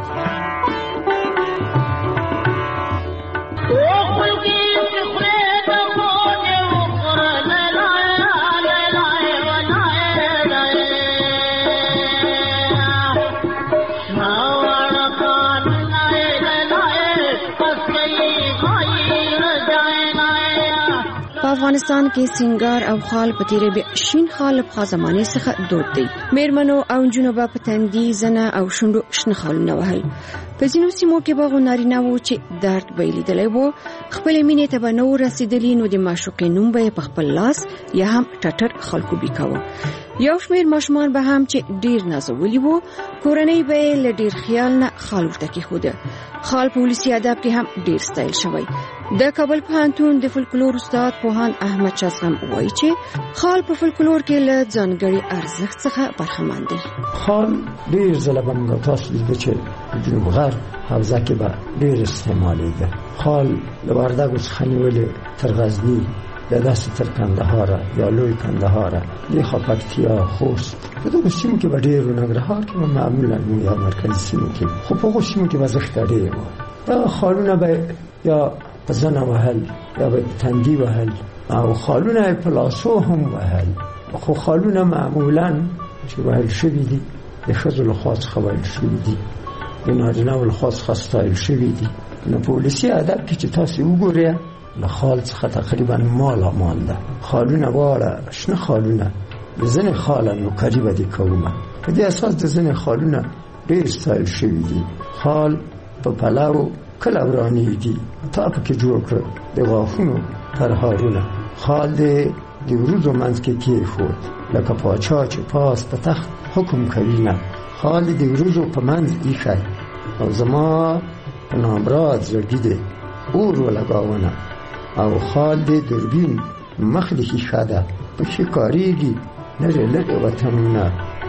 افغانستان کې سنگار او خال په تیرې به شین خال په زمانه څخه دود دی. میرمنو او جنوبه په تندي زنه او شونډو شنه خالونه وهل. په ځینو سیمو کې به نارینه وو چې درد به لیدلی وو، خپل مینې ته به نو رسیدلی، نو د معشوقې نوم به په خپل لاس یا هم ټټر خلکو بیکاوه. یو شمیر ماشومان به هم چې ډیر نازولي وو، کورنۍ به له ډیر خیال نه خال ورته کېښوده. خال په ولسي ادب کې هم ډیر ستایل شوی. د کابل پوهنتون د فولکلور استاد پوهاند احمد شاسم وایي چې خال په فولکلور کې له ځانګړي ارزښت څخه برخمن دی. خال ډیر ځله به موږ تاسو لیدو چې د جنوب غرب حوزه کې به ډیر استعمالیده. خال له وردګو څخه نیولې تر غزني یا داسې تر کندهاره یا لوی کندهاره، دې خوا پکتیا، خوست، په دغو سیمو کې به ډېر و. ننګرهار کې به معمولا یا مرکزي سیمو کې، خو په هغو سیمو کې به زښته ډېر وه. دغه خالونه به یا په زنه وهل یا به تندي وهل او خالونه په لاسو هم وهل. خو خالونه معمولا چې وهل شوي دي د ښځو لخوا څخه وهل شوي دي، د نارینه‌و لخوا څخه ستایل شوي دي. نو په ولسي ادب کې چې تاسې وګورئ له خال څخه تقریبا مالا مانده. خالونه واړه شنه خالونه د ځینې خاله نوکري به دې کومه. په دې اساس د ځینې خالونه ډېر ستایل شوي دي. خال په پلو کله ورانېږي، تا پکې جوړ کړه د غاښونو پرهارونه. خال دې د وروځو منځ کې کېښود لکه پاچا چې پاس په تخت حکم کوي نه. خال دې د وروځو په منځ ایښی او زما په نامراد زړګي دې اور ولګاونه. او خال دې دوربین مخ دې ښیښه ده پکې کارېږي لرې لرې وطنونه.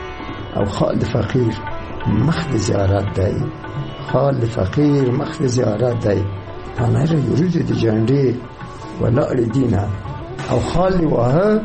او خال د فقیر مخ د زیارت دی. خال د فقیر مخ د زیارت دی. پنر وروځې د جنډې ولاړې دینه او خال دې واهه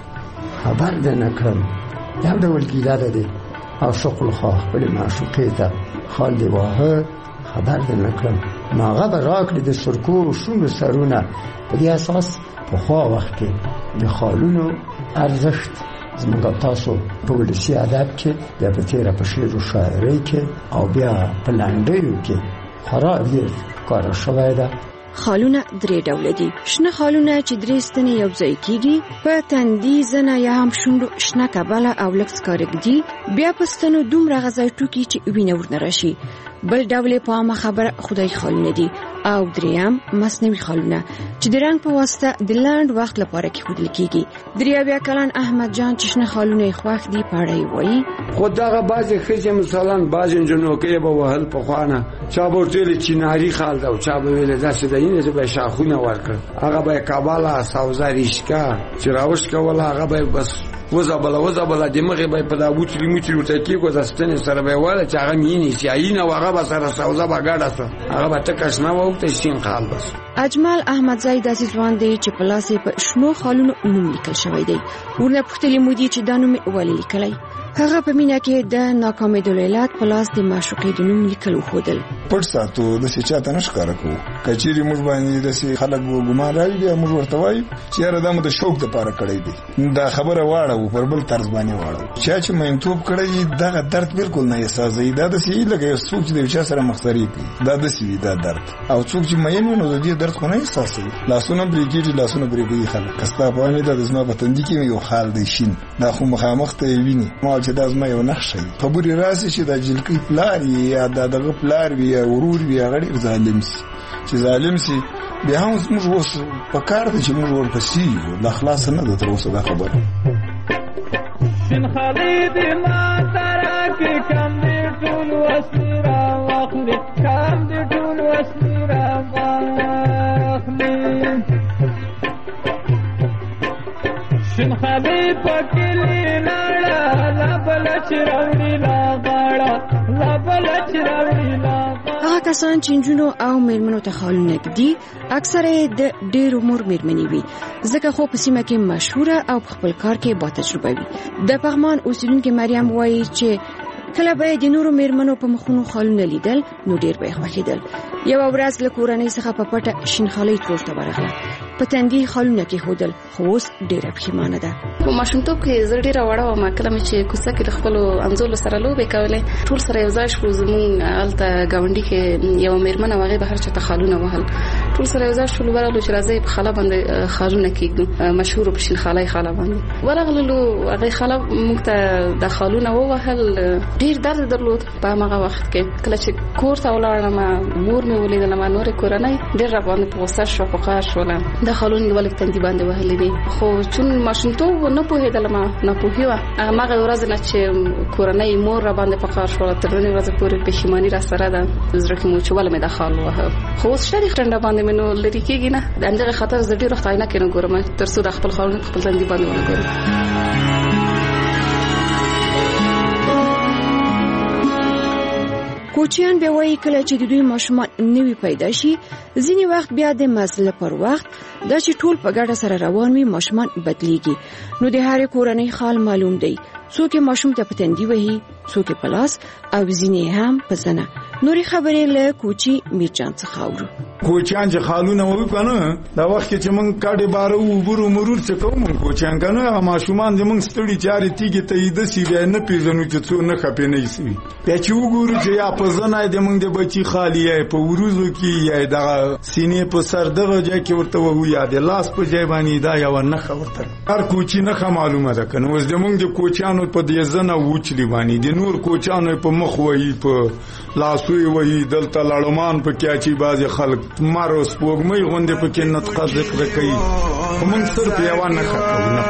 خبر دې نه کړم. یو ډول ګیله ده دی عاشق الخواه خپلې معشوقې ته خال دی واهه خبر دی نکړم نو هغه به راکړي د سرکو شونډو سرونه. په دې اساس پخوا وخت کې د خالونو ارزښت زموږ تاسو په ولسي ادب کې بیا په تېره په شعر و شاعرۍ کې او بیا په لنډیو کې خورا ډېر کار شوی ده. خالونه درې ډوله دي. شنه خالونه چې درې ستنې یو ځای کیږي، په تندي زنه یا هم شونډو شنه کبله او لږ سکارګدي، بیا په ستنو دومره غځای ټوکي چې وینه ورنه راشي. بل ډول په عامه خبره خدای خالونه دي. او دریم مصنوعي خالونه چې د رنګ په واسطه د لنډ وخت لپاره کېښودل کیږي. دریاویا کلن احمد جان چې شنه خالونه یې خوښ دي په اړه یې وایي: خو دغه بعضې ښځې مثلا بعضې نجونوکۍ به وهل پخوانه، چا به ورته ویلې چیناري خال ده او چا به ویلې داسې ده، اینې به یې شاخونه ورکړل، هغه به یې کابله سوزه ریشکه چې راوشکوله، هغه به یې بس وزبله وزبله د مخې به یې په دا بوچلي موچلي ورته کېږده، ستنې سره به یې واله چې هغه مینې سي اینه او هغه به سره سوزه به ګډه سوه، هغه به تکه شنه وه شین خال بس. اجمل احمدزی داسې ځوان دی چې په لاس یې په شنو خالونو نوم لیکل شوی دی. ورنه پوښتلې مو دي چې دا نوم یې ولې لیکلی؟ هغه په مینه کې د ناکامېدلو علت په لاس د معشوقې د نوم لیکل وښودل. پټ ساتو داسې چاته نه ښکاره کوو، که چیرې موږ باندې داسې خلک ګمان راوي بیا موږ ورته وایو چې یاره دا مو د شوق دپاره کړی دی، دا خبره واړوو پر بل طرز باندې واړوو. چا چې مینتوب کړی دغه درد بالکل نه احساسوي، دا داسې لکه یو څوک چې د یو چا سره مخسرې کوي، دا داسې وي دا درد. او څوک چې مین وي نو د دې درد خو نه احساسوي. لاسونه پرې کېږي لاسونه پرې کوي خلک، که ستا په وایي دا د زما په تندي کې یو خال دی شین، دا خو مخامخ ته یې ویني ما چې دا زما یو نقشه وي. خبرې راسي چې دا جلکۍ پلار وي یا دا دغه پلار وي یا ورور وي، هغه ډېر ظالم سي. چې ظالم سي بیا هم موږ اوس په کار دی چې موږ ورپسې یو، لا خلاصه نه ده تر اوسه دا خبره. شین خالي دې ما سره کې کم دې ټول وسلې راواخلې، کم دې ټول وسلې راواخلې. شین خالي په کلي لاړه، لا بل چې راوړي لا غاړه، لا بل چې راوړي لا غاړه. هغه کسان چې نجونو او میرمنو ته خالونه ږدي اکثره یې د ډېر عمر میرمنې وي، ځکه خو په سیمه کې مشهوره او په خپل کار کې با تجربه وي. د پغمان اوسیدونکې مریم وایي چې کله به د نورو میرمنو په مخونو خالونه لیدل نو ډېر به یې خوښېدل. یوه ورځ له کورنۍ څخه په پټه شین خالۍ ترور ته ورغله، په تندي خالونه کېښودل، خو اوس ډېره پښیمانه ده. په ماشومتوب کې زه ډېره وړه وم، کله مې چې کوڅه کې د خپلو همزولو سره لوبې کولې، ټول سره یو ځای شو. زمونږ هلته ګاونډي کې یوه میرمنه وه، هغې به هر چاته خالونه وهل، ټول سره یو ځای شولو، ورغلو چې راځئ په خاله باندې خالونه کېږدو، مشهورو په شین خالۍ خاله باندې ورغللو. هغې خاله موږ ته د خالونه ووهل، ډېر درد درلود په هماغه وخت کې. کله چې کور ته ولاړم مور مې ولیدله، نورې کورنۍ ډېر راباندې په غوسه شوه، په قهر شوله، دا خالونه یې ولې په تندي باندې وهلې دي. خو چون ماشومتوب نه پوهېدلم، ناپوهي وه، هماغه ورځ نه چې کورنۍ مور راباندې په قهر شوله تر نننۍ ورځې پورې پښیماني را سره ده زړه کې مو چې ولې مې دا خال ووهه. خو اوس شته دې ټنډه باندې مې نو لرې کېږي نه، د همدغې خاطر زه ډېر وخت عینکې نه ګورم تر څو د خپل خالونه په خپل تندي باندې ونه ګورم. کوچیان به وایي کله چې د دوی ماشومان نوي پیدا شي، ځینې وخت بیا د مزله پر وخت دا چې ټول په ګډه سره روان وي ماشومان بدلیږي. نو د هرې کورنۍ خال معلوم دی، څوک ماشوم ته په تندي وهي، څوک په لاس او ځینې هم په زنه. نورې خبرې له کوچي میرجان څخه اورو. کوچیان چې خالونه وو کنه دا وخت کې چې مونږ کاډې بارو وبرو مرور څه کوم کوچیان کنه ماشومان چې مونږ ستړي چارې تیګه ته د سی بیا نه پیژنو چې څو نه خپې نه شي. بیا چې وګورو چې یا په زنه د مونږ د بچي خالی یا په وروزو کې یا د سینې په سر دغه ځای کې ورته وو یا د لاس په ځای باندې دا یو نه خبرته. هر کوچی نه معلومه ده کنه اوس د مونږ د کوچیانو په دې زنه وچلی باندې د نور کوچیانو په مخ وایي په لاسوي وایي دلته لړمان په کې اچي باز خلک مارو سپوږمۍ غوندې په کې نطقه ذکر کوي. موږ صرف یو نه خاطو نه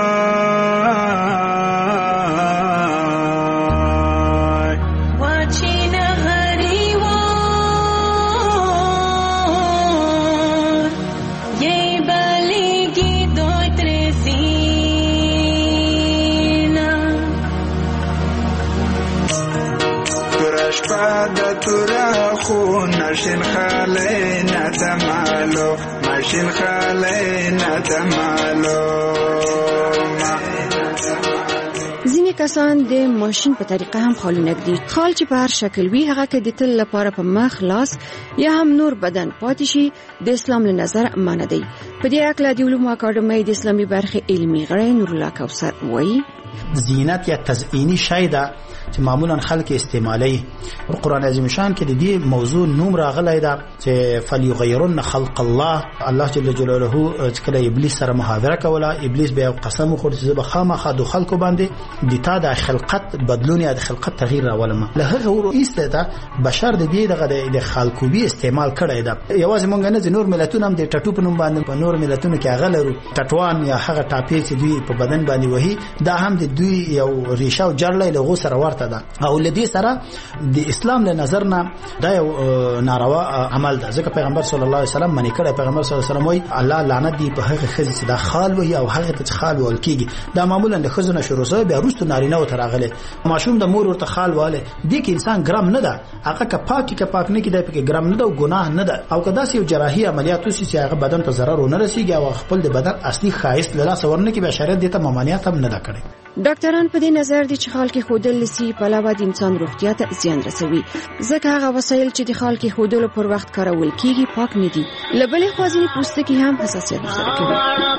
ماشین خاله نتمالو ماشین خاله نتمالو. ځینې ځینې کسان د ماشين په طریقه هم خالونه ږدي. خال چې په هر شکل وي هغه کې د تل لپاره په مخ، لاس یا هم نور بدن پاتې شي د اسلام له نظر منع دی. په دې اړه د علومو اکاډمۍ د اسلامي برخې علمي غړی نور الله کوثر وایي زینت یا تزئینی شی ده چې معمولا خلک استعمالي. په قران عظیم شان کې د دې موضوع نوم راغلی ده چې فلیغیرن خلق الله. الله جل جلاله کله ابلیس سره محاوره کوله، ابلیس به قسم وخور چې به خامخا د خلکو باندې د تا د خلقت بدلون یا د خلقت تغییر راولم. له هغه ورو ایسته بشر د دې دغه د خلقوبي استعمال کړی ده. یوازې مونږ نه د نور ملتونو هم د ټټو په نوم باندې په نور ملتونو کې هغه لرو ټټوان یا هغه ټاپې چې دوی په بدن باندې وهي، دا هم د دوی یو ریشه او جړلې له غو سره ورته ده. او لدی سره د اسلام له نظر نه دا یو ناروا عمل ده. ځکه پیغمبر صلی الله علیه وسلم منی کړی. پیغمبر صلی الله علیه وسلم وایي الله لعنت دی په هغه خزي چې دا خال وي او هغه ته خال ول کیږي. دا معمولا د خزونه شروع سوی بیا وروسته نارینه او تراغله ماشوم د مور ورته خال واله دي کې انسان ګرام نه ده. هغه که پاکي که پاک نه کې د پکې ګرام نه ده او ګناه نه ده. او کدا سی جراحي عملیات وسی چې هغه بدن ته ضرر ونه رسیږي او خپل د بدن اصلي خایست له لاس ورنه کې به شریعت دته ممانعت هم نه ده کړی. ډاکټران په دې نظر دي چې خال کې خودل لسی په علاوه د انسان روغتیا ته زیان رسوي. ځکه هغه وسایل چې د خال کې خودلو پر وخت کارول کیږي پاک نه دي. لبلې خوازنی پوستکي هم حساسیت سره کوي.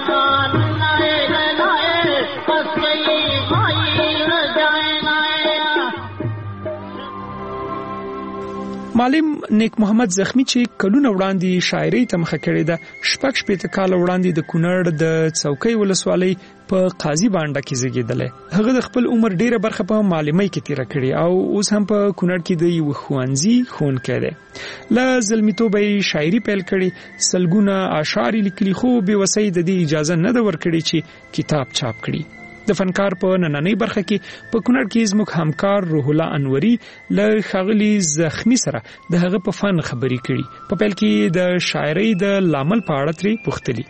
معلم نیک محمد زخمی چې کلونه وړاندې شاعري ته مخه کړې ده، شپږ شپږ کال وړاندې د کونړ د څوکۍ ولسوالۍ په قاضي بانډه کې زیږیدل. هغه د خپل عمر ډیره برخه په معلمۍ کې تیر کړې او اوس هم په کونړ کې د یو خوانزي خونکې ده. له زلمیتوبې شاعري پیل کړي، سلګونه اشعار لیکلي، خو به وسې د دې اجازه نه ده ورکړي چې کتاب چاپ کړي. د فنکار په نننۍ برخه کې په کونړ کې زموږ همکار روح الله انوري له خغلی زخمی سره د هغه په فن خبري کړي. په پیل کې د شاعرۍ د لامل په اړه ترې پوښتلي.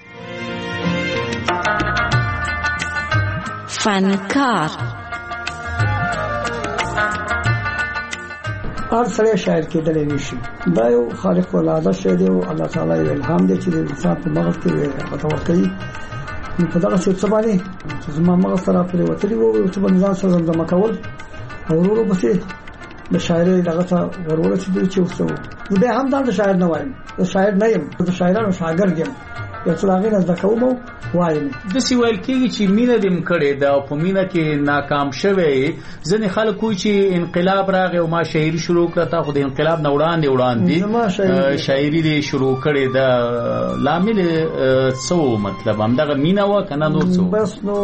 فنکار هر سره شاعر کېدلی نشي. دا یو خالق العاده شی دی او الله تعالی الهام دی چې د انسان په مغز کې غوښتل کوي. نو په دغه څه باندې چې زما مغز سره پرې وتلی وو چې باندې ځان سره زما کول او ورو پسې د شاعرۍ دغه څه ورور چې دوی چې وسو نو به هم دا شاعر نه وایم. د شاعر نه یم، د شاعرانو شاګرد یم. یو څه لاغې نه زکوم وایم. د سی ویل کېږي چې مینه دې مکړې دا په مینه کې ناکام شوه. ځنې خلک وایي چې انقلاب راغی او ما شاعري شروع کړه. تا خو د انقلاب نه وړاندې وړاندې شاعري دې شروع کړې. دا لامل څه مطلب هم دغه مینه و کنه نور څه؟ بس نو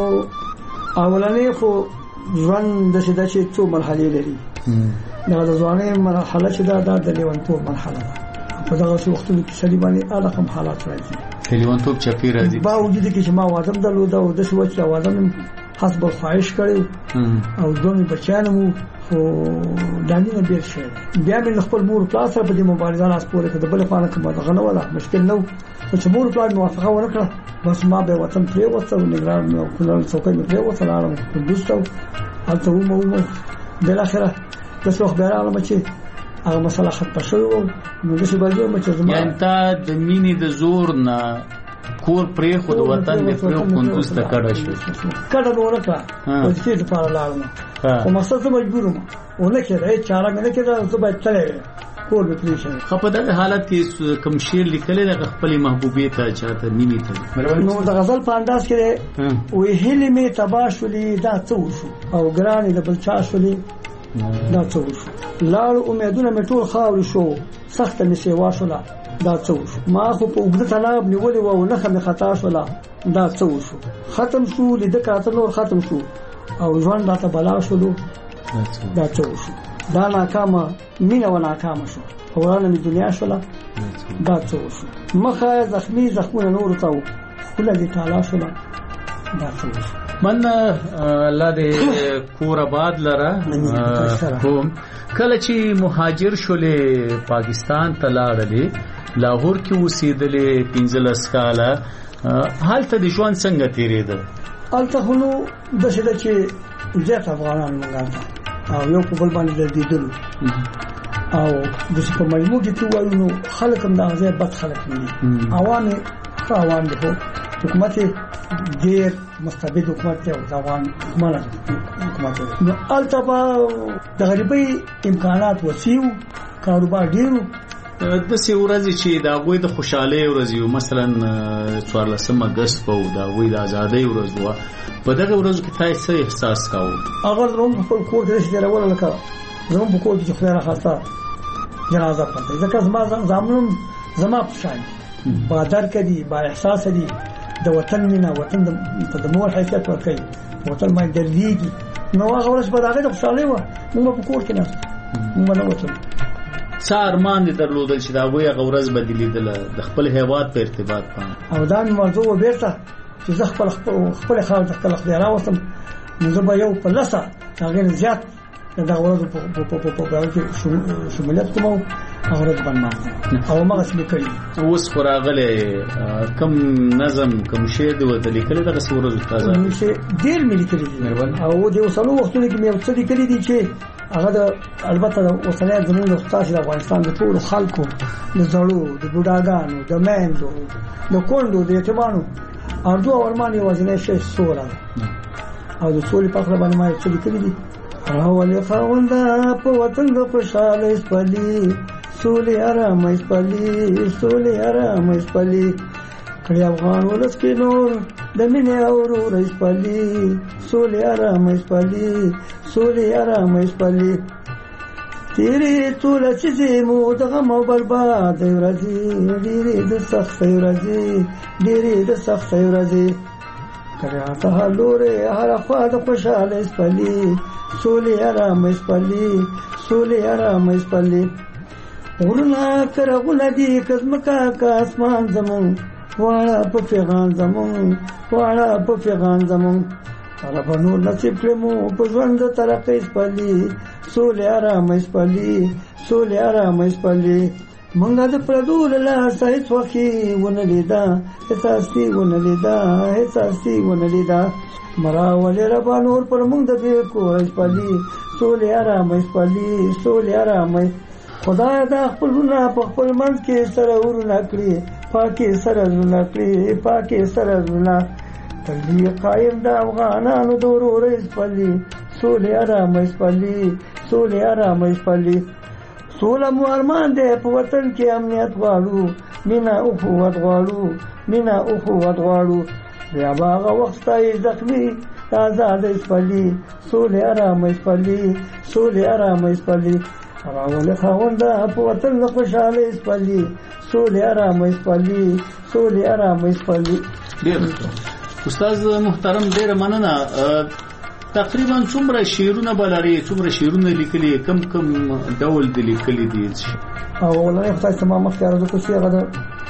اولنې خو ژوند د شته چې څو مرحله لري. دا د ځوانۍ مرحله چې دا د لیونتوب مرحله ده. په دغه وختونو کې سړي باندې الکم حالات راځي. لیونتوب چپی راځي. با وجود کې چې ما وادم درلود او د څه وخت وادم حسب خواهش کړو او دوه بچیانو خو دانینه بیر شي. بیا مې خپل مور پلا سره په دې مبارزه لاس پورې کړ. بل خانه کومه دغه نه ولا مشکل نو چې مور پلا موافقه ورکړه. بس ما به وطن پرې وته او نګران مې کولای څوکۍ مې پرې وته لاړم په دوستو هلته و مو بل اخره د څو خبره علم چې هغه مسله ختمه شوه. نو د څه باندې مې چې زما یعنی تا د مینې د زور نه کور پرې خو د وطن د پرې کندوز ته کډه شو. کډه نو ورکړه په دې کې په لاړم. خو مقصد ته مجبورم ونه کېږي چاره مې نه کېږي. زه باید تللی کور به پرې شم. خو په دغه حالت کې کوم شعر لیکلی د خپل محبوبې ته چاته مینې ته نو د غزل په انداز کې وې هلې مې تبا شولې دا څه وشو او ګرانې د بل چا شولې دا څه وشو. لاړ امیدونه مې ټول خاورې شو، سخته مې سیوا شوله دا څه وشو. ما خو په اوږده تناب نیولې وه او نښه مې خطا شوله دا څه وشو. ختم شو لیده کاته نور ختم شو او ژوند راته بلا شولو دا څه وشو. دا ناکامه مینه و ناکامه شو او ورانه مې دنیا شوله دا څه وشو. مخه زخمی زخمونه نورو ته و خوله دې تالا شوله دا څه وشو. من الله دې کور آباد لره کوم. کله چې مهاجر شولې پاکستان ته لاړلې، لاهور کې اوسېدلې پنځلس کاله، هلته د ژوند څنګه تېرېده؟ هلته خو نو داسې ده چې زیات افغانان موږ هلته او یو په بل باندې دردېدلو او داسې په مجموع کې چې ووایو نو خلک هم دغه ځای بد خلک نه دي. عوام یې ښه عوام دي خو حکومت یې ډیر مستبد حکومت دی او ځوان حکومت دی. نو البته د غریبۍ امکانات وسیع، کاروبار ډیر د سی ورځې چې د هغوی د خوشحالۍ ورځې مثلا څوارلسم اګست په د هغوی د ازادۍ ورځ وه، په دغه ورځو کې تاسو څه احساس کاوه؟ هغه زموږ په خپل کور کې تېروله لکه زموږ په کور کې چې خدای راخواسته جنازه پرته ځکه زما زامنم زما په شان بادر کدي با احساس دي د وطن مینا، وطن د مور حیثیت ورکوي، وطن باندې درلېږي. نو هغه ورځ به د هغې د خوشحالۍ وه، موږ په کور کې ناست موږ به نه وتلو. څه ارمان دې درلودل چې د هغوی هغه ورځ به دې لیدله د خپل هېواد په ارتباط باندې؟ او دا مې موضوع وه بېرته چې زه خپل خپلې خاورې ته خپله خدای راوستم، نو زه به یو په لسه د هغې نه زیات د دغه ورځو په هغه کې شمولیت کوم او هغه ورځ به نمانځم او هماغسې مې کړي. اوس خو راغلی کوم نظم کوم شعر دې ورته لیکلی دغسې ورځو تازه؟ ډېر مې لیکلي دي او د اوسنو وختونو کې مې یو څه لیکلي دي چې هغه د البته د اوسنی زموږ د ستاسو د افغانستان د ټولو خلکو د زړو د بوډاګانو د میندو د کونډو د یتیمانو ارزو او ارمان یوازینی شی سوله ده او د سولې په اړه باندې ما یو څه لیکلي دي. راولې خاونده په وطن د خوشحالۍ سپلي، سولې ارامۍ سپلي، سولې ارامۍ سپلي، کړي افغان ولس کې نور د مینې او ورورۍ سپلي، سولې ارامۍ سپلي، سولې ارامۍ سپلي. تیرې څو لسیزې مو د غم او بربادۍ ورځې، ډېرې د سختۍ ورځې، ډېرې د سختۍ ورځې، کړي ته هر لورې هره خوا د خوشحالۍ سپلي، سولې ارامۍ سپلي، سولې ارامۍ سپلي. غرونه کرغونه دي که ځمکه که اسمان زمونږ، واړه په فغان زمونږ، واړه په فغان زمونږ، ربه نور نصیب کړې مو په ژوند د ترقۍ سپلي، سولې ارامۍ سپلي، سولې ارامۍ سپلي. مونږه د پردو له لاسه هېڅ وخت ونه لیده، هېڅ هستي ونه لیده، هېڅ هستي ونه لیده. مراولې ربه نور پر مونږ د بې کوره سپلي، سولې ارامۍ سپلي، سولې ارامۍ. خدای دا خپلونه په خپل منځ کې سره ورونه کړي، پاکې سره زړونه کړي، پاکې سره زړونه. تل دې قایم د افغانانو د ورورۍ سپلي، سولې ارامۍ سپلي، سولې ارامۍ سپلي. سوله مو ارمان دی په وطن کې امنیت غواړو، مینه اخوت غواړو، مینه اخوت غواړو. بیا به هغه وخت ستایي زخمي د ازادۍ سپلي، سولې ارامۍ سپلي، سولې ارامۍ سپلي. راولې خاونده په وطن د خوشحالۍ سپلي، سولې ارامۍ سپلي، سولې ارامۍ سپلي. ډېر استاد محترم ډېره مننه. تقریبا څومره شعرونه به لري، څومره شعرونه لیکلي، کم کم ډول دې لیکلي دي؟ او ولې خدای ته ما مخکې عرض وکړو چې هغه د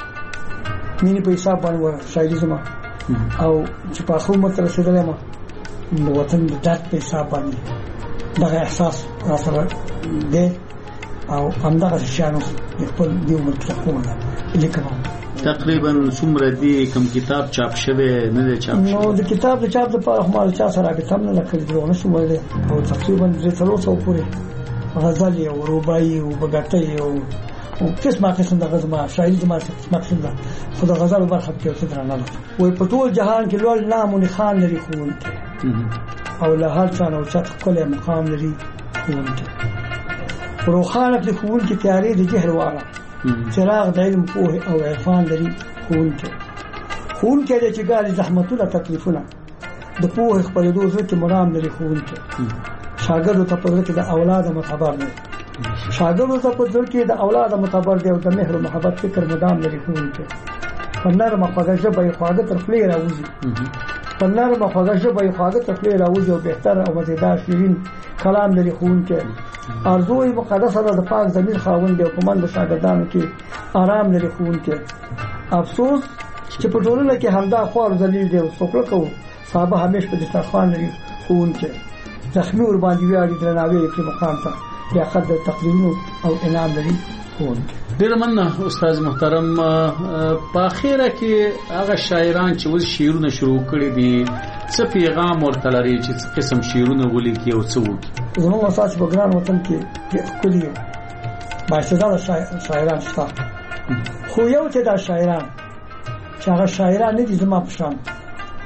مینې په حساب باندې وه شاعري زما، او چې په آخر عمر ته رسېدلی یم د وطن د درد په حساب باندې دغه احساس را سره دی او همدغسې شیان اوس د خپل دې عمر کې کوم لیکم. تقریبا څومره دی کوم کتاب چاپ شوی نه دی چاپ شوی؟ نو د کتاب د چاپ لپاره خو ما له چا سره رابطه هم نه ده کړې، دروغ نه شم ویلی. او تقریبا درې څلور سوه پورې غزلې او رباعي او بګټۍ او قسمه قسم دغه زما شاعري زما قسمه قسم ده، خو د غزلو برخه پکې یو څه درنه ده. وایي په ټول جهان کې لوړ نام و نښان لري ښوونکی، او له هر چا نه اوچت ښکلی مقام لري ښوونکی. روښانه کړي ښوونکي تیارې د جهل واړه، چراغ د علم پوهې او عرفان لري ښوونکی. ښوونکی دی چې ګالي زحمتونه تکلیفونه، د پوهې خپرېدو زړه کې مرام لري ښوونکی. شاګردو ته په زړه کې د اولاد معتبر دی، شاګردو ته په زړه کې د اولاد معتبر دی او د مهر او محبت فکر مدام لري ښوونکی. په نرمه خوږه ژبه یې خواږه تر خولې راوځي، په نرمه خوږه ژبه یې خواږه تر خولې راوځي او بهتر او مزېدار شیرین کلام لري ښوونکی. ارزو یې مقدسه ده د پاک ضمیر خاوند دی او په منډو شاګردانو کې آرام لري ښوونکی. افسوس چې په ټولنه کې همدا خوار ذلیل دی او څوکړه کوو صحابه همیش په دسترخوان لري ښوونکی. زخمي ورباندې ویاړي درناوی یې کړي مقام ته، لیاقت د تقریرونو او انعام لري ښوونکی. ډېره مننه استاد محترم. په اخره کې هغه شاعران چې اوس شعرونه شروع کړي دي څه پیغام ورته لري چې څه قسم شعرونه ولیکي او څه وکړي؟ زموږ اساس په ګران وطن کې ښکلي بااستعداده شاعران شته، خو یو تعداد شاعران چې هغه شاعران نه دي زما په شان،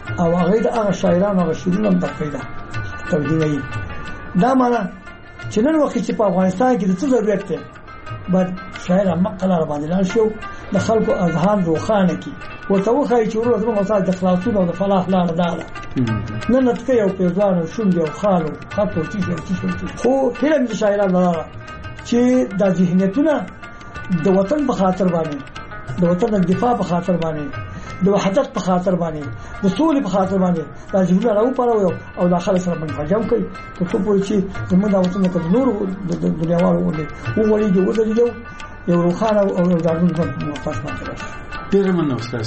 او هغه د هغه شاعرانو هغه شعرونه هم تقریبا ترجمه دا معنا چې نن وخت چې په افغانستان کې د څه ضرورت دی بعد شاعر مقاله باندې لاړ شو د خلکو اذهان روښانه کی ورته وخایي چې ورته موږ تاسو د خلاصون او د فلاح لار ده نه نتکه یو پیغام او شوم یو خالو خاطر چې چې خو هیله د شاعرانو لاره چې د ذهنیتونه د وطن په خاطر باندې د وطن د دفاع په خاطر باندې د وحدت په خاطر باندې د سولې په خاطر باندې د ځینو راو پاره او داخله سره باندې حجم کوي ته څو پوه چې زموږ د وطن د نور د دنیاوالو ولې وو ولې د ودرېدو یو روخانه او د ځانونو په مفاس باندې راشي ډېر مننه استاد.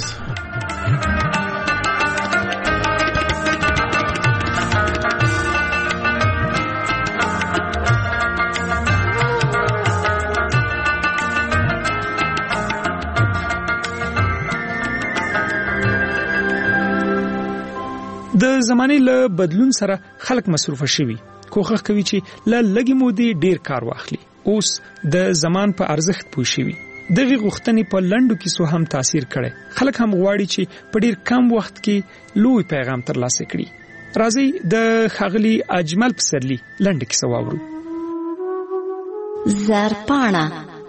د زمانه له بدلون سره خلک مصروفه شوي کوښښ کوي چې له لګي مودې ډیر کار واخلي اوس د زمان په ارزښت پوه شوي دغه غوښتنې په لنډو کیسو هم تاثیر کړي خلک هم غواړي چې په ډیر کم وخت کې لوی پیغام ترلاسه کړي. راځي د خاغلی اجمل پسرلی لنډه کیسه واورو. زرپاڼه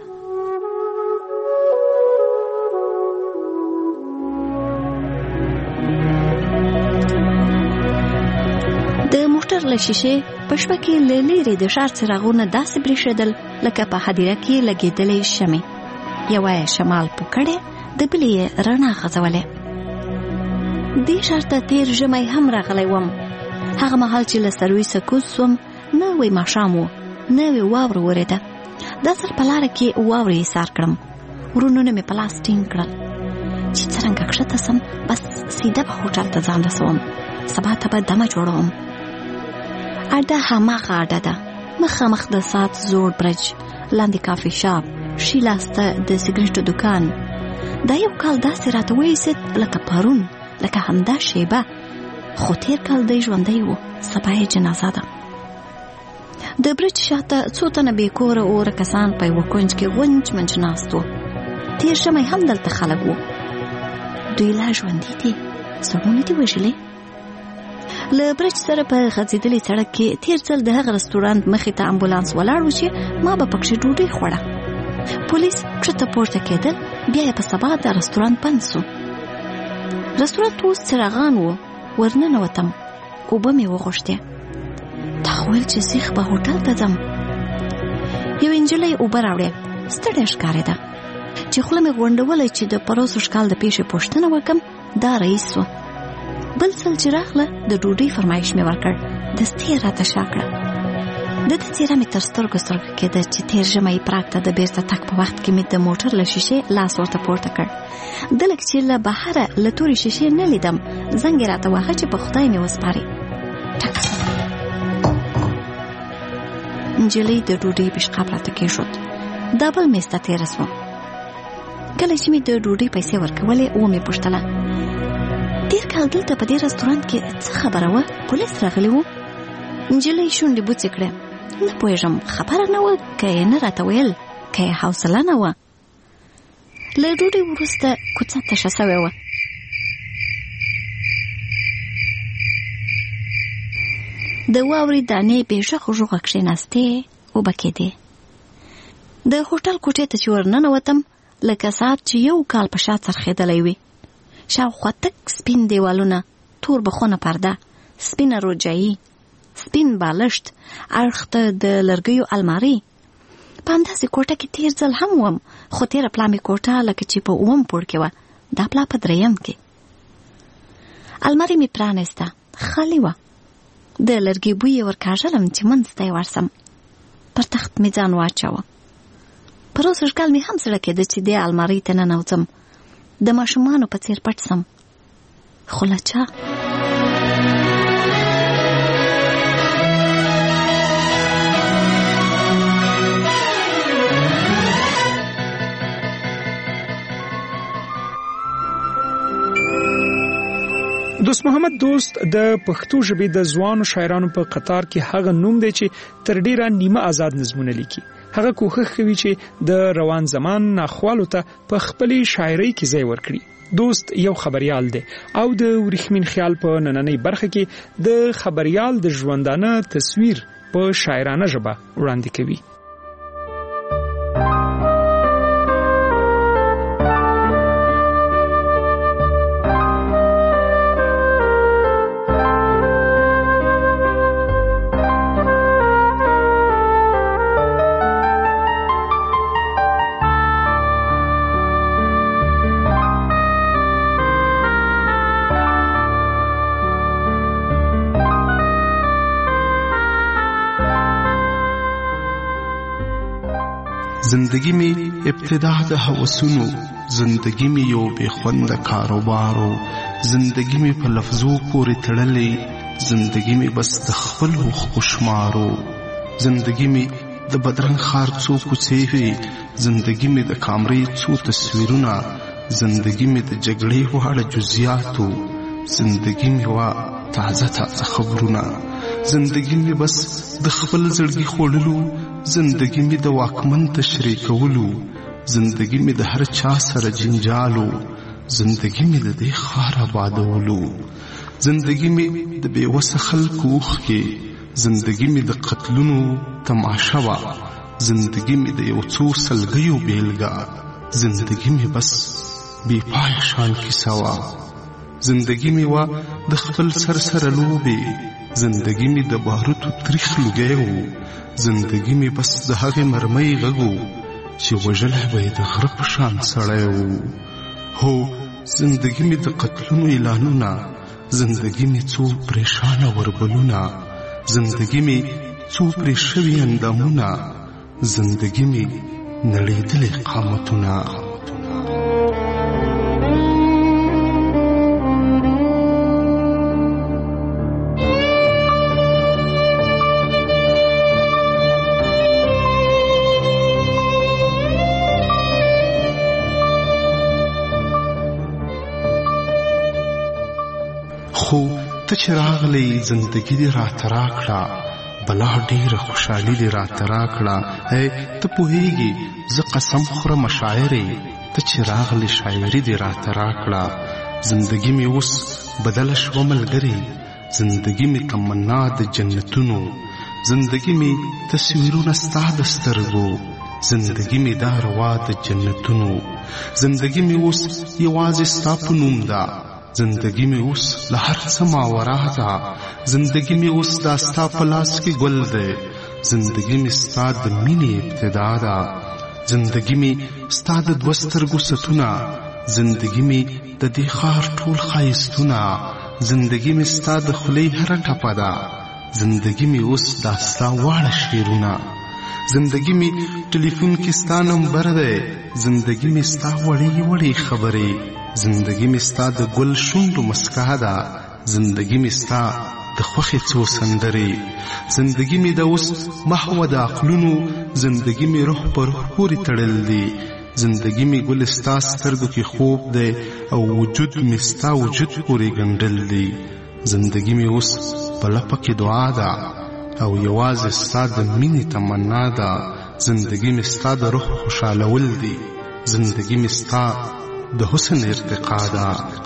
د موټر له شیشې په شپه کې له لرې د ښار څراغونه داسې برېښېدل لکه په هدیره کې لګېدلې شمعې. یوه یې شمال پوکړې د بلې یې رڼا غځولې. دې ښار ته تېر ژمی هم راغلی وم. هغه مهال چې له سرویسه کوز سوم نوی ماښام و نوې واوره ورېده. دا ځل په لاره کې واورې ایسار کړم. ورونونه مې په لاس ټینګ کړل چې څرنګه کښته سم بس سیده به هوټل ته ځان رسوم. سبا ته به دمه جوړوم. اډه هماغه اډه ده. مخامخ د ساعت زوړ برج، لاندې کافي شاپ، ښي لاس ته د سګریټو دکان. دا یو کال داسې راته وایسېد لکه پرون، لکه همدا شیبه. خو تېر کال دی ژوندی و، سبا یې جنازه ده. د برج شاته څو تنه بې کوره اوره کسان په یوه کونج کې غونج منج ناست وو. تېر ژمی هم دلته خلک وو. دوی لا ژوندي دي، زړونه دي وژلې. له برج سره په غځېدلې سړک کې تېر ځل د هغه رستورانت مخې ته امبولانس ولاړ و چې ما به پکښې ډوډۍ خوړه. پولیس کښته پورته کېدل، بیا یې په سبا د رستورانت بند سو. رستورانت اوس څراغان و. ورننوتم، اوبه مې وغوښتې. تا وویل چې زه به هوټل ته ځم. یو نجلۍ اوبه راوړې، ستړې ښکارېده. چې خوله مې غونډوله چې د پروسو ښکال د پیښې پوښتنه وکړم، دا رئیس و. بل ځل چې راغله د ډوډۍ فرمایش مې ورکړ، دستې یې راته شا کړه. د ده څېره مې تر سترګو سترګو کېده چې تېر ژمی پراګ ته د بېرته تګ په وخت کې مې د موټر له شیشې لاس ورته پورته کړ. ده لږ چې له بهره له تورې شیشې نه لیدم، زنګ یې راته واهه چې په خدای مې وسپاري. ټکه شوه. نجلۍ د ډوډۍ پیشقاب راته کېښود. دا بل مېز ته تېره شوه. کله چې مې د ډوډۍ پیسې ورکولې، ومې پوښتله تېر کال دلته په دې رستورانت کې څه خبره وه؟ پولیس راغلی وو؟ نجلۍ شونډې بوڅې کړې. نه پوهېږم، خبره نه وه، که یې نه راته ویل، که یې حوصله نه وه. له ډوډۍ وروسته کوڅه تشه سوې وه. د واورې دانې بې غږه غږه کښېناستې، اوبه کېدې. د هوټل کوټې ته چې ورننوتم، لکه ساعت چې یو کال په شا څرخېدلی وي. شاوخوا تک سپین دیوالونه، تور بخونه پرده، سپینه روجایي، سپین بالښت، اړخ ته د لرګیو المارۍ. په همداسې کوټه کې تېر ځل هم وم، خو تېره پلا مې کوټه لکه چې په اووم پوړ کې وه، دا پلا په درېیم کې. المارۍ مې پرانیسته، خالي وه. د لرګي بوی یې ورکاږلم چې منځ ته یې ورسم. پر تخت مې ځان واچوه. پر اوس ښکال مې هم زړه کېده چې دې المارۍ ته ننوځم، د ماشومانو په څېر پټ سم. خو له چا؟ دوست محمد دوست د پښتو ژبې د ځوانو شاعرانو په قطار کې هغه نوم دی چې تر ډیره نیمه آزاد نظمونه لیکي. هغه کوښښ کوي چې د روان زمان ناخوالو ته په خپلې شاعرۍ کې ځای ورکړي. دوست یو خبريال دی او د ورخمین خیال په نننۍ برخه کې د خبريال د ژوندانه تصویر په شاعرانه ژبه وړاندې کوي. زندگی می ابتدا د هوسونو، زندگی می یو بے خوند کاروبارو، زندگی می په لفظو پورې تړلې، زندگی می بس د خپل خوشمارو، زندگی می د بدرنګ خار څو کوڅې وي، زندگی می د کامرې څو تصویرونه، زندگی می د جګړې واړه جزئیاتو، زندگی می وا تازه تازه خبرونه، زندگی می بس د خپل زړګي خوړلو، زندگی می د واکمن تشریح کولو، زندگی می د هر چا سره جنجالو، زندگی می د دې خار آبادولو، زندگی می د بے وسه خلکو اوښکې، زندگی می د قتلونو تماشا وا، زندگی می د یو څو سلګیو بیلګه، زندگی می بس بے پای شان کیسه وا، زندگی می وا د خپل سر سره لوبې، زندگی می د باروتو تریخ لوګی و، زندگی می بس د هغې مرمۍ غږو چې وژلی به یې د غره په شان سړی و. هو زندگی می د قتلونو اعلانونه، زندگی می څو پریشانه وربلونه، زندگی می څو پرې شوي اندامونه، زندگی می نړېدلې قامتونه. خو ته چې راغلی زندگی دې راته راکړه، بلا ډېره خوشحالي دې راته راکړه. ای ته پوهېږې زه قسم خورم شاعرې، ته چې راغلی شاعري دې راته راکړه. زندگی مې اوس بدله شوه ملګرې، زندگی مې تمنا د جنتونو، زندگی مې تصویرونه ستا د سترګو، زندگی مې دا روا د جنتونو، زندگی مې اوس یوازې ستا په نوم ده، زندگی می اوس له هر څه ماورا ده، زندگی می اوس دا ستا په لاس کې ګل دی، زندگی می ستا د مینې ابتدا ده، زندگی می ستا د دوه سترګو ستونه، زندگی می د دې ښار ټول ښایستونه، زندگی می ستا د خولې هره ټپه ده، زندگی می اوس دا ستا واړه شعرونه، زندگی می ټلیفون کې ستا نمبر دی، زندگی می ستا وړې وړې خبرې، زندگی می ستا د ګل شونډو مسکا ده، زندگی می ستا د خوښې څو سندرې، زندگی می د اوس محو د عقلونو، زندگی می روح پر روح پورې تړل دی، زندگی می ګل ستا سترګو کې خوب دی او وجود می ستا وجود پورې ګنډل دی، زندگی می اوس په لپه کې دعا ده او یوازې ستا د مینې تمنا ده، زندگی می ستا د روح خوشحالول دی، زندگی می ستا د حسن ارتقا ده.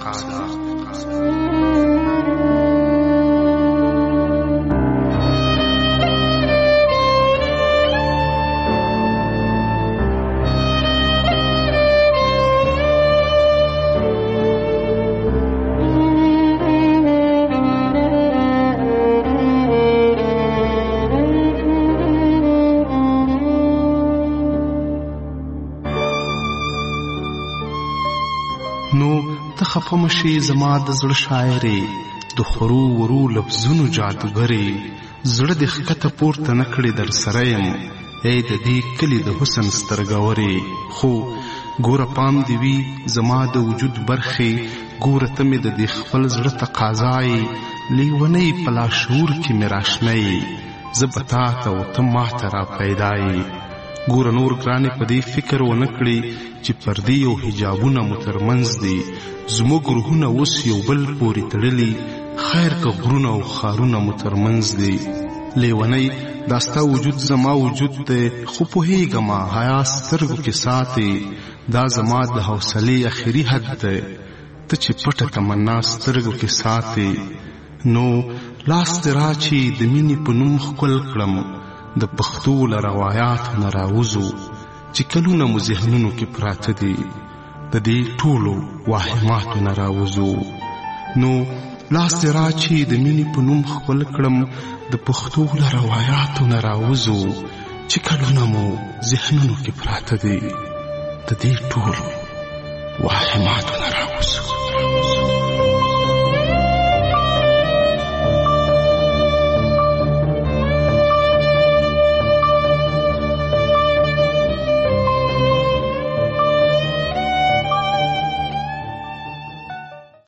خفه مشي زما د زړه شاعرې، د خورو ورو لفظونو جادوګرې، زړه د ښکته پورته نه کړې در سره یم، ای د دې کلي د حسن سترګورې. خو ګوره پام دې وي زما د وجود برخې، ګوره ته مې د دې خپل زړه تقاضا یې، لیونۍ په لاشعور کې مې راشنه یې، زه به تا ته او ته ما ته را پیدا یې. ګوره نور ګرانې په دې فکر ونه کړې چې پردې او حجابونه مو ترمنځ دي، زموږ روحونه اوس یو بل پورې تړلي، خیر که غرونه او ښارونه مو ترمنځ دي. لیونۍ دا ستا وجود زما وجود دی، خو پوهېږمه حیا سترګو کې ساتې، دا زما د حوصلې اخري حد دی. ته چې پټه تمنا سترګو کې ساتې، نو لاس دې راچی د مینې په نوم ښکل کړم، د پښتو له روایاتو نه راوځو چې کلونه مو ذهنونو کې پراته دي، د دې ټولو واهماتو نه راوځو. نو لاس دې راچی د مینې په نوم ښکل کړم، د پښتو له روایاتو نه راوځو چې کلونه مو ذهنونو کې پراته دي، د دې ټولو واهماتو نه راوځو.